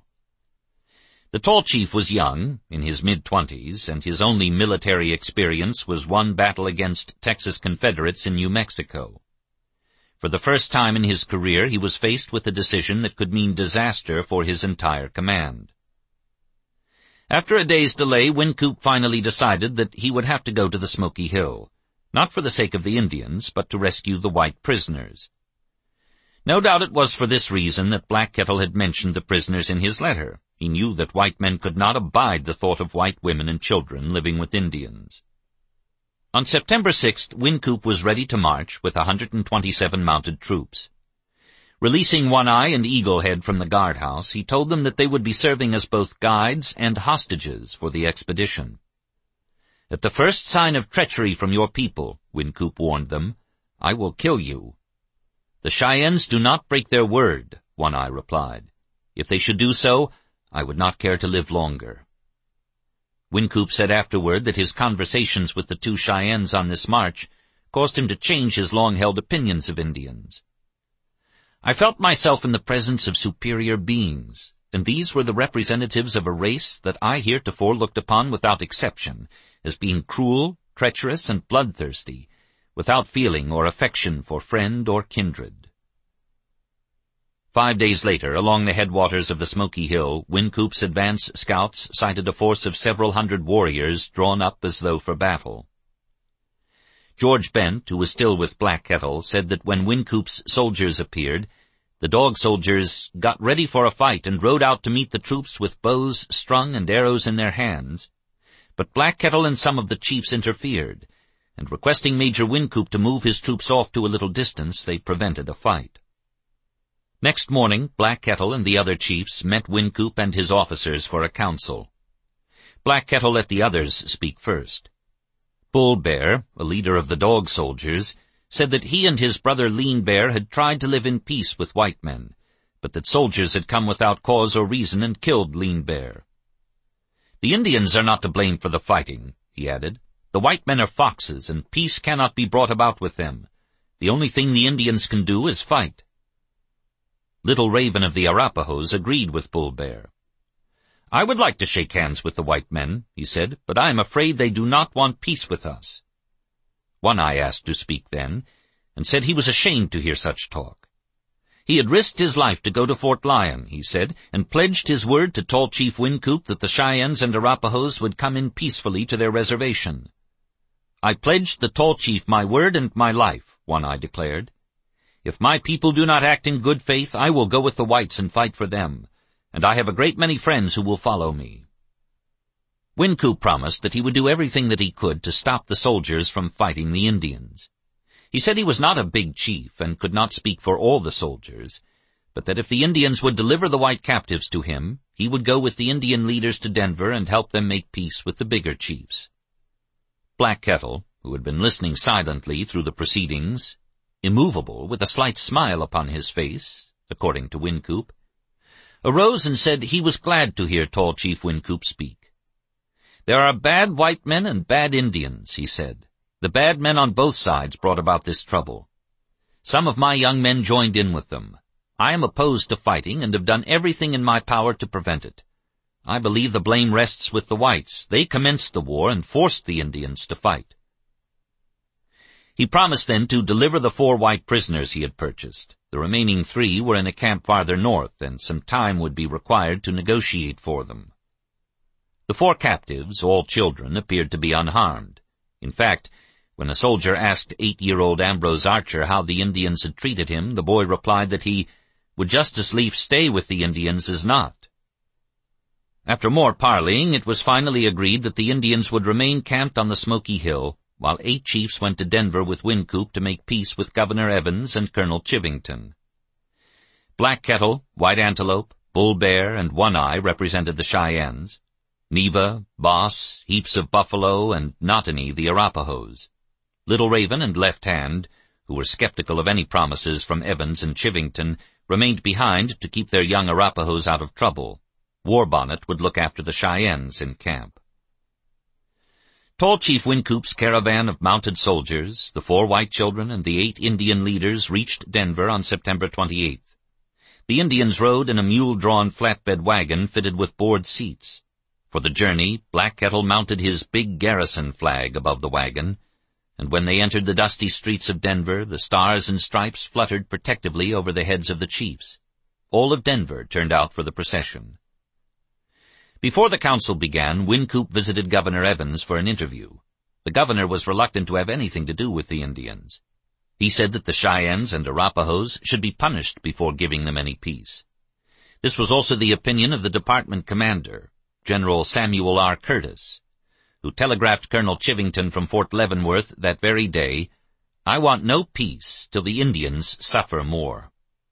The tall chief was young, in his mid-20s, and his only military experience was one battle against Texas Confederates in New Mexico. For the first time in his career, he was faced with a decision that could mean disaster for his entire command. After a day's delay, Wynkoop finally decided that he would have to go to the Smoky Hill, not for the sake of the Indians, but to rescue the white prisoners. No doubt it was for this reason that Black Kettle had mentioned the prisoners in his letter. He knew that white men could not abide the thought of white women and children living with Indians. On September 6th, Wynkoop was ready to march with 127 mounted troops. Releasing One Eye and Eagle Head from the guardhouse, he told them that they would be serving as both guides and hostages for the expedition. "At the first sign of treachery from your people," Wynkoop warned them, "I will kill you." "The Cheyennes do not break their word," One Eye replied. "If they should do so, I would not care to live longer." Wynkoop said afterward that his conversations with the 2 Cheyennes on this march caused him to change his long-held opinions of Indians. "I felt myself in the presence of superior beings, and these were the representatives of a race that I heretofore looked upon without exception as being cruel, treacherous, and bloodthirsty, without feeling or affection for friend or kindred." 5 days later, along the headwaters of the Smoky Hill, Wynkoop's advance scouts sighted a force of several hundred warriors drawn up as though for battle. George Bent, who was still with Black Kettle, said that when Wynkoop's soldiers appeared, the dog soldiers got ready for a fight and rode out to meet the troops with bows strung and arrows in their hands. But Black Kettle and some of the chiefs interfered, and requesting Major Wynkoop to move his troops off to a little distance, they prevented a fight. Next morning, Black Kettle and the other chiefs met Wynkoop and his officers for a council. Black Kettle let the others speak first. Bull Bear, a leader of the dog soldiers, said that he and his brother Lean Bear had tried to live in peace with white men, but that soldiers had come without cause or reason and killed Lean Bear. "The Indians are not to blame for the fighting," he added. "The white men are foxes, and peace cannot be brought about with them. The only thing the Indians can do is fight." Little Raven of the Arapahoes agreed with Bull Bear. "I would like to shake hands with the white men," he said, "but I am afraid they do not want peace with us." One Eye asked to speak then, and said he was ashamed to hear such talk. He had risked his life to go to Fort Lyon, he said, and pledged his word to Tall Chief Wynkoop that the Cheyennes and Arapahoes would come in peacefully to their reservation. "I pledged the Tall Chief my word and my life," One Eye declared. "If my people do not act in good faith, I will go with the whites and fight for them, and I have a great many friends who will follow me." Wynkoop promised that he would do everything that he could to stop the soldiers from fighting the Indians. He said he was not a big chief and could not speak for all the soldiers, but that if the Indians would deliver the white captives to him, he would go with the Indian leaders to Denver and help them make peace with the bigger chiefs. Black Kettle, who had been listening silently through the proceedings, immovable, with a slight smile upon his face, according to Wynkoop, arose and said he was glad to hear Tall Chief Wynkoop speak. "There are bad white men and bad Indians," he said. "The bad men on both sides brought about this trouble. Some of my young men joined in with them. I am opposed to fighting and have done everything in my power to prevent it. I believe the blame rests with the whites. They commenced the war and forced the Indians to fight." He promised then to deliver the 4 white prisoners he had purchased. The remaining 3 were in a camp farther north, and some time would be required to negotiate for them. The 4 captives, all children, appeared to be unharmed. In fact, when a soldier asked 8-year-old Ambrose Archer how the Indians had treated him, the boy replied that he would just as lief stay with the Indians as not. After more parleying, it was finally agreed that the Indians would remain camped on the Smoky Hill, while 8 chiefs went to Denver with Wynkoop to make peace with Governor Evans and Colonel Chivington. Black Kettle, White Antelope, Bull Bear, and One Eye represented the Cheyennes, Neva, Boss, Heaps of Buffalo, and Notany the Arapahoes. Little Raven and Left Hand, who were skeptical of any promises from Evans and Chivington, remained behind to keep their young Arapahoes out of trouble. Warbonnet would look after the Cheyennes in camp. Tall Chief Wynkoop's caravan of mounted soldiers, the 4 white children, and the 8 Indian leaders reached Denver on September 28th. The Indians rode in a mule-drawn flatbed wagon fitted with board seats. For the journey, Black Kettle mounted his big garrison flag above the wagon, and when they entered the dusty streets of Denver, the stars and stripes fluttered protectively over the heads of the chiefs. All of Denver turned out for the procession. Before the council began, Wynkoop visited Governor Evans for an interview. The governor was reluctant to have anything to do with the Indians. He said that the Cheyennes and Arapahoes should be punished before giving them any peace. This was also the opinion of the department commander, General Samuel R. Curtis, who telegraphed Colonel Chivington from Fort Leavenworth that very day, "I want no peace till the Indians suffer more."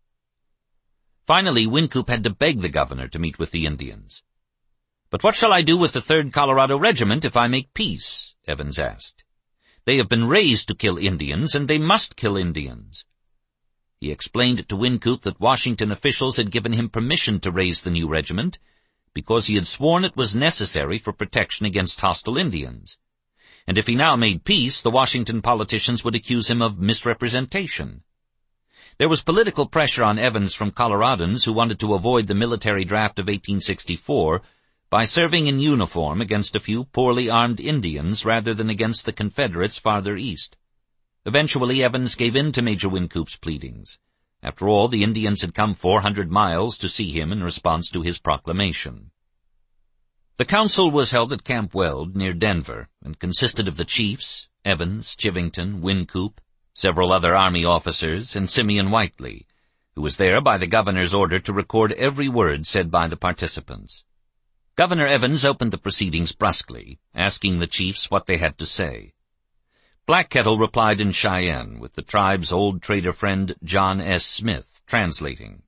Finally, Wynkoop had to beg the governor to meet with the Indians. "But what shall I do with the 3rd Colorado Regiment if I make peace?" Evans asked. "They have been raised to kill Indians, and they must kill Indians." He explained to Wynkoop that Washington officials had given him permission to raise the new regiment, because he had sworn it was necessary for protection against hostile Indians. And if he now made peace, the Washington politicians would accuse him of misrepresentation. There was political pressure on Evans from Coloradans who wanted to avoid the military draft of 1864 by serving in uniform against a few poorly armed Indians rather than against the Confederates farther east. Eventually, Evans gave in to Major Wynkoop's pleadings. After all, the Indians had come 400 miles to see him in response to his proclamation. The council was held at Camp Weld near Denver and consisted of the chiefs, Evans, Chivington, Wynkoop, several other Army officers, and Simeon Whiteley, who was there by the governor's order to record every word said by the participants. Governor Evans opened the proceedings brusquely, asking the chiefs what they had to say. Black Kettle replied in Cheyenne, with the tribe's old trader friend John S. Smith translating.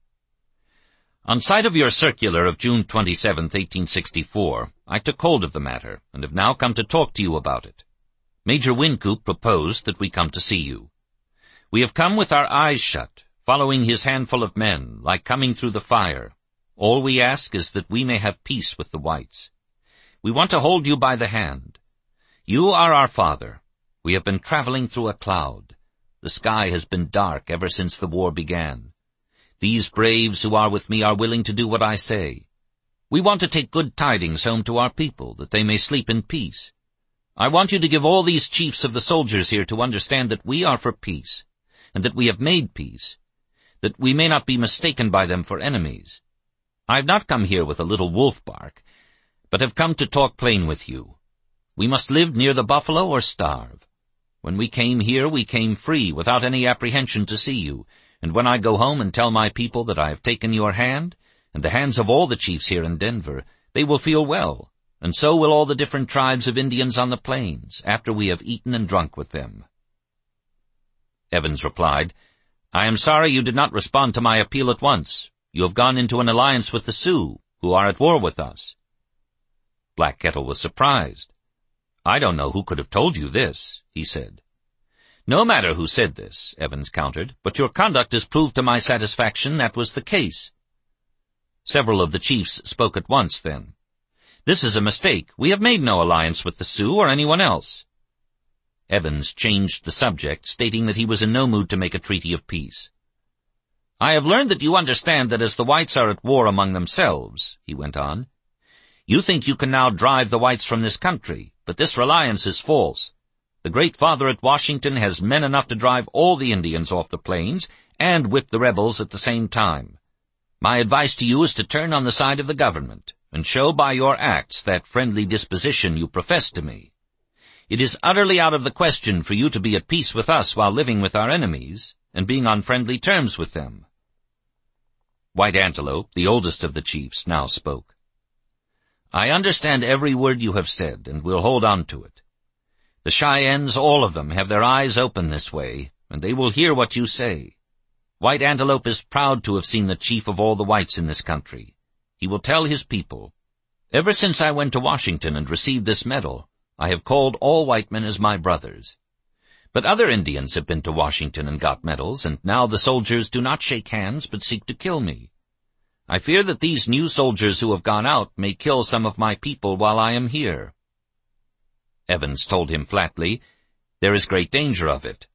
"On sight of your circular of June 27, 1864, I took hold of the matter, and have now come to talk to you about it. Major Wynkoop proposed that we come to see you. We have come with our eyes shut, following his handful of men, like coming through the fire. All we ask is that we may have peace with the whites. We want to hold you by the hand. You are our father. We have been traveling through a cloud. The sky has been dark ever since the war began. These braves who are with me are willing to do what I say. We want to take good tidings home to our people, that they may sleep in peace. I want you to give all these chiefs of the soldiers here to understand that we are for peace, and that we have made peace, that we may not be mistaken by them for enemies. I have not come here with a little wolf bark, but have come to talk plain with you. We must live near the buffalo or starve. When we came here, we came free, without any apprehension to see you, and when I go home and tell my people that I have taken your hand, and the hands of all the chiefs here in Denver, they will feel well, and so will all the different tribes of Indians on the plains, after we have eaten and drunk with them." Evans replied, "I am sorry you did not respond to my appeal at once. You have gone into an alliance with the Sioux, who are at war with us." Black Kettle was surprised. "I don't know who could have told you this," he said. "No matter who said this," Evans countered, "but your conduct has proved to my satisfaction that was the case." Several of the chiefs spoke at once then. "This is a mistake. We have made no alliance with the Sioux or anyone else." Evans changed the subject, stating that he was in no mood to make a treaty of peace. "I have learned that you understand that as the whites are at war among themselves," he went on, "you think you can now drive the whites from this country, but this reliance is false. The Great Father at Washington has men enough to drive all the Indians off the plains and whip the rebels at the same time. My advice to you is to turn on the side of the government, and show by your acts that friendly disposition you profess to me. It is utterly out of the question for you to be at peace with us while living with our enemies, and being on friendly terms with them." White Antelope, the oldest of the chiefs, now spoke. "I understand every word you have said, and will hold on to it. The Cheyennes, all of them, have their eyes open this way, and they will hear what you say. White Antelope is proud to have seen the chief of all the whites in this country. He will tell his people, 'Ever since I went to Washington and received this medal, I have called all white men as my brothers.' But other Indians have been to Washington and got medals, and now the soldiers do not shake hands but seek to kill me. I fear that these new soldiers who have gone out may kill some of my people while I am here." Evans told him flatly, "There is great danger of it."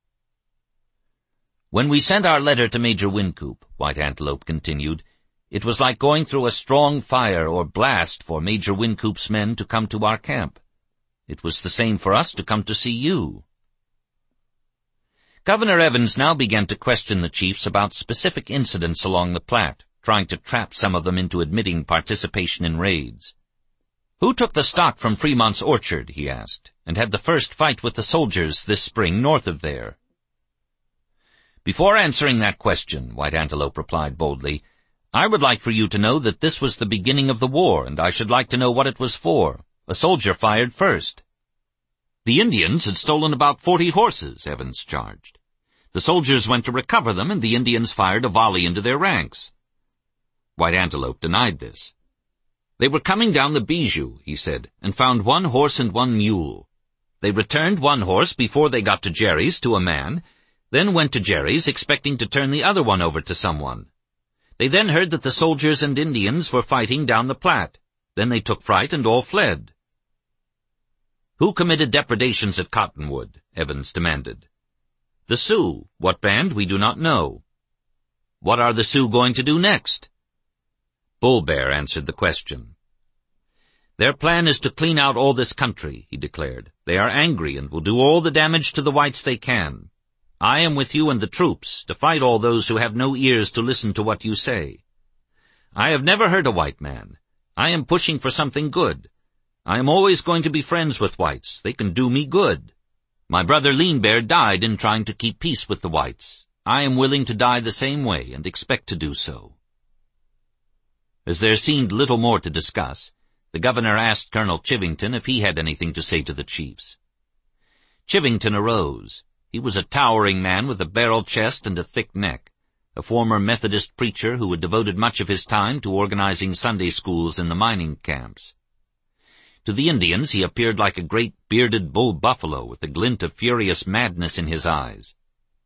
"When we sent our letter to Major Wynkoop," White Antelope continued, "it was like going through a strong fire or blast for Major Wynkoop's men to come to our camp. It was the same for us to come to see you." Governor Evans now began to question the chiefs about specific incidents along the Platte, trying to trap some of them into admitting participation in raids. "Who took the stock from Fremont's orchard," he asked, "and had the first fight with the soldiers this spring north of there?" "Before answering that question," White Antelope replied boldly, "I would like for you to know that this was the beginning of the war, and I should like to know what it was for. A soldier fired first." "The Indians had stolen about 40 horses," Evans charged. "The soldiers went to recover them, and the Indians fired a volley into their ranks." White Antelope denied this. "They were coming down the Bijou," he said, "and found 1 horse and 1 mule. They returned 1 horse before they got to Jerry's to a man, then went to Jerry's expecting to turn the other one over to someone. They then heard that the soldiers and Indians were fighting down the Platte. Then they took fright and all fled." "Who committed depredations at Cottonwood?" Evans demanded. "The Sioux. What band, we do not know." "What are the Sioux going to do next?" Bull Bear answered the question. "Their plan is to clean out all this country," he declared. "They are angry and will do all the damage to the whites they can. I am with you and the troops to fight all those who have no ears to listen to what you say. I have never hurt a white man. I am pushing for something good. I am always going to be friends with whites. They can do me good. My brother Lean Bear died in trying to keep peace with the whites. I am willing to die the same way and expect to do so." As there seemed little more to discuss, the governor asked Colonel Chivington if he had anything to say to the chiefs. Chivington arose. He was a towering man with a barrel chest and a thick neck, a former Methodist preacher who had devoted much of his time to organizing Sunday schools in the mining camps. To the Indians he appeared like a great bearded bull buffalo with a glint of furious madness in his eyes.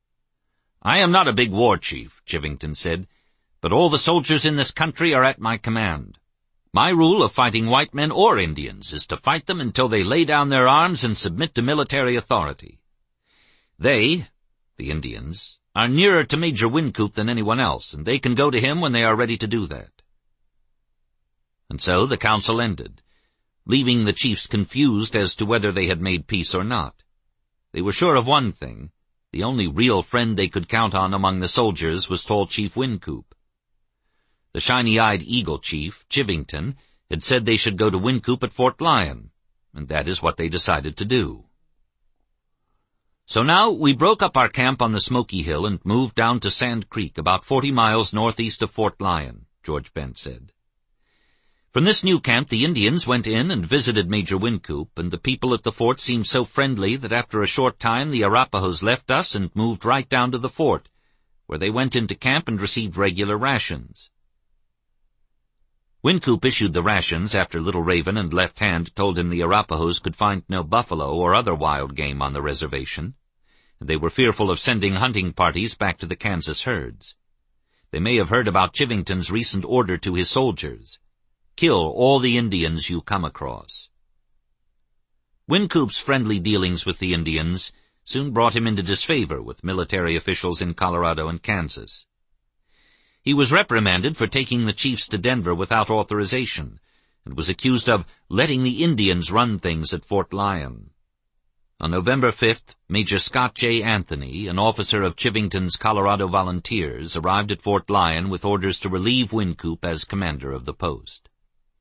"I am not a big war chief," Chivington said, "but all the soldiers in this country are at my command. My rule of fighting white men or Indians is to fight them until they lay down their arms and submit to military authority. They, the Indians, are nearer to Major Wynkoop than anyone else, and they can go to him when they are ready to do that." And so the council ended, leaving the chiefs confused as to whether they had made peace or not. They were sure of one thing: the only real friend they could count on among the soldiers was tall Chief Wynkoop. The shiny-eyed Eagle Chief, Chivington, had said they should go to Wynkoop at Fort Lyon, and that is what they decided to do. So now we broke up our camp on the Smoky Hill and moved down to Sand Creek, about 40 miles northeast of Fort Lyon, George Bent said. From this new camp the Indians went in and visited Major Wynkoop, and the people at the fort seemed so friendly that after a short time the Arapahoes left us and moved right down to the fort, where they went into camp and received regular rations. Wynkoop issued the rations after Little Raven and Left Hand told him the Arapahoes could find no buffalo or other wild game on the reservation, and they were fearful of sending hunting parties back to the Kansas herds. They may have heard about Chivington's recent order to his soldiers: kill all the Indians you come across. Wynkoop's friendly dealings with the Indians soon brought him into disfavor with military officials in Colorado and Kansas. He was reprimanded for taking the chiefs to Denver without authorization, and was accused of letting the Indians run things at Fort Lyon. On November 5th, Major Scott J. Anthony, an officer of Chivington's Colorado Volunteers, arrived at Fort Lyon with orders to relieve Wynkoop as commander of the post.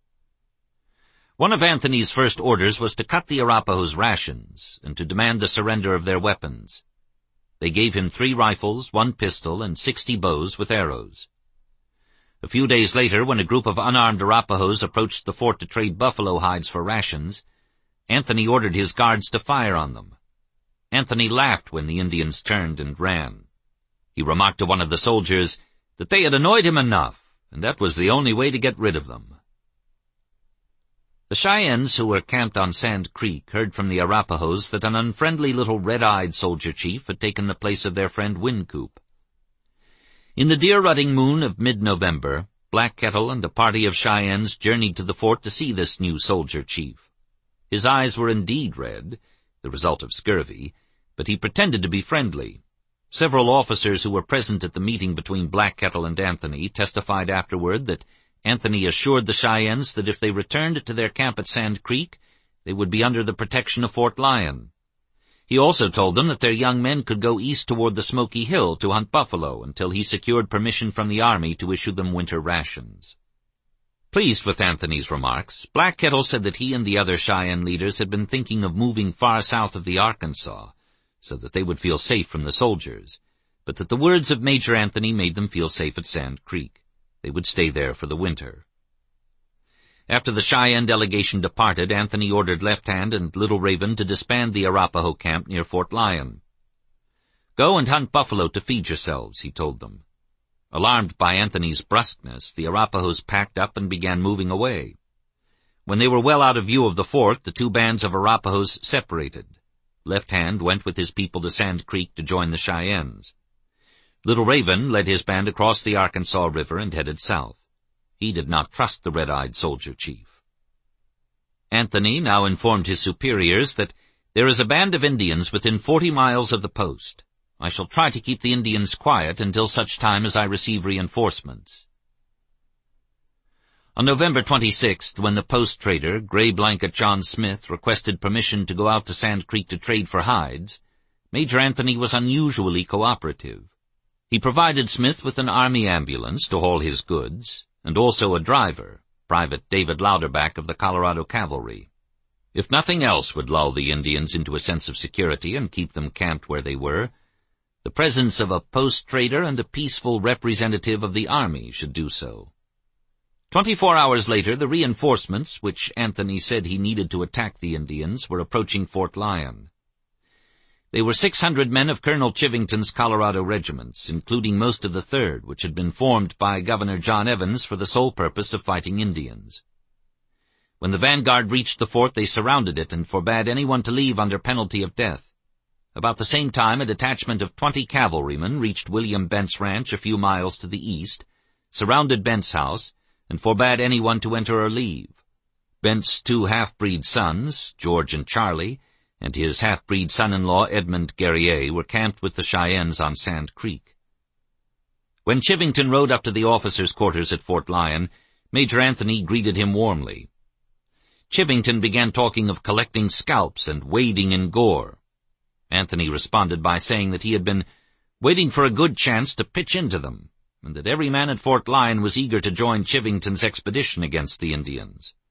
One of Anthony's first orders was to cut the Arapahoes' rations and to demand the surrender of their weapons. They gave him 3 rifles, 1 pistol, and 60 bows with arrows. A few days later, when a group of unarmed Arapahoes approached the fort to trade buffalo hides for rations, Anthony ordered his guards to fire on them. Anthony laughed when the Indians turned and ran. He remarked to one of the soldiers that they had annoyed him enough, and that was the only way to get rid of them. The Cheyennes, who were camped on Sand Creek, heard from the Arapahoes that an unfriendly little red-eyed soldier chief had taken the place of their friend Wynkoop. In the deer-rutting moon of mid-November, Black Kettle and a party of Cheyennes journeyed to the fort to see this new soldier chief. His eyes were indeed red, the result of scurvy, but he pretended to be friendly. Several officers who were present at the meeting between Black Kettle and Anthony testified afterward that Anthony assured the Cheyennes that if they returned to their camp at Sand Creek, they would be under the protection of Fort Lyon. He also told them that their young men could go east toward the Smoky Hill to hunt buffalo until he secured permission from the army to issue them winter rations. Pleased with Anthony's remarks, Black Kettle said that he and the other Cheyenne leaders had been thinking of moving far south of the Arkansas, so that they would feel safe from the soldiers, but that the words of Major Anthony made them feel safe at Sand Creek. They would stay there for the winter. After the Cheyenne delegation departed, Anthony ordered Left Hand and Little Raven to disband the Arapaho camp near Fort Lyon. "Go and hunt buffalo to feed yourselves," he told them. Alarmed by Anthony's brusqueness, the Arapahoes packed up and began moving away. When they were well out of view of the fort, the 2 bands of Arapahoes separated. Left Hand went with his people to Sand Creek to join the Cheyennes. Little Raven led his band across the Arkansas River and headed south. He did not trust the red-eyed soldier chief. Anthony now informed his superiors that there is a band of Indians within 40 miles of the post. I shall try to keep the Indians quiet until such time as I receive reinforcements. On November 26th, when the post trader, Gray Blanket John Smith, requested permission to go out to Sand Creek to trade for hides, Major Anthony was unusually cooperative. He provided Smith with an army ambulance to haul his goods, and also a driver, Private David Louderback of the Colorado Cavalry. If nothing else would lull the Indians into a sense of security and keep them camped where they were, the presence of a post trader and a peaceful representative of the army should do so. 24 hours later, the reinforcements, which Anthony said he needed to attack the Indians, were approaching Fort Lyon. They were 600 men of Colonel Chivington's Colorado regiments, including most of the 3rd, which had been formed by Governor John Evans for the sole purpose of fighting Indians. When the vanguard reached the fort, they surrounded it and forbade anyone to leave under penalty of death. About the same time, a detachment of 20 cavalrymen reached William Bent's ranch a few miles to the east, surrounded Bent's house, and forbade anyone to enter or leave. Bent's 2 half-breed sons, George and Charlie, and his half-breed son-in-law Edmund Guerrier were camped with the Cheyennes on Sand Creek. When Chivington rode up to the officers' quarters at Fort Lyon, Major Anthony greeted him warmly. Chivington began talking of collecting scalps and wading in gore. Anthony responded by saying that he had been waiting for a good chance to pitch into them, and that every man at Fort Lyon was eager to join Chivington's expedition against the Indians.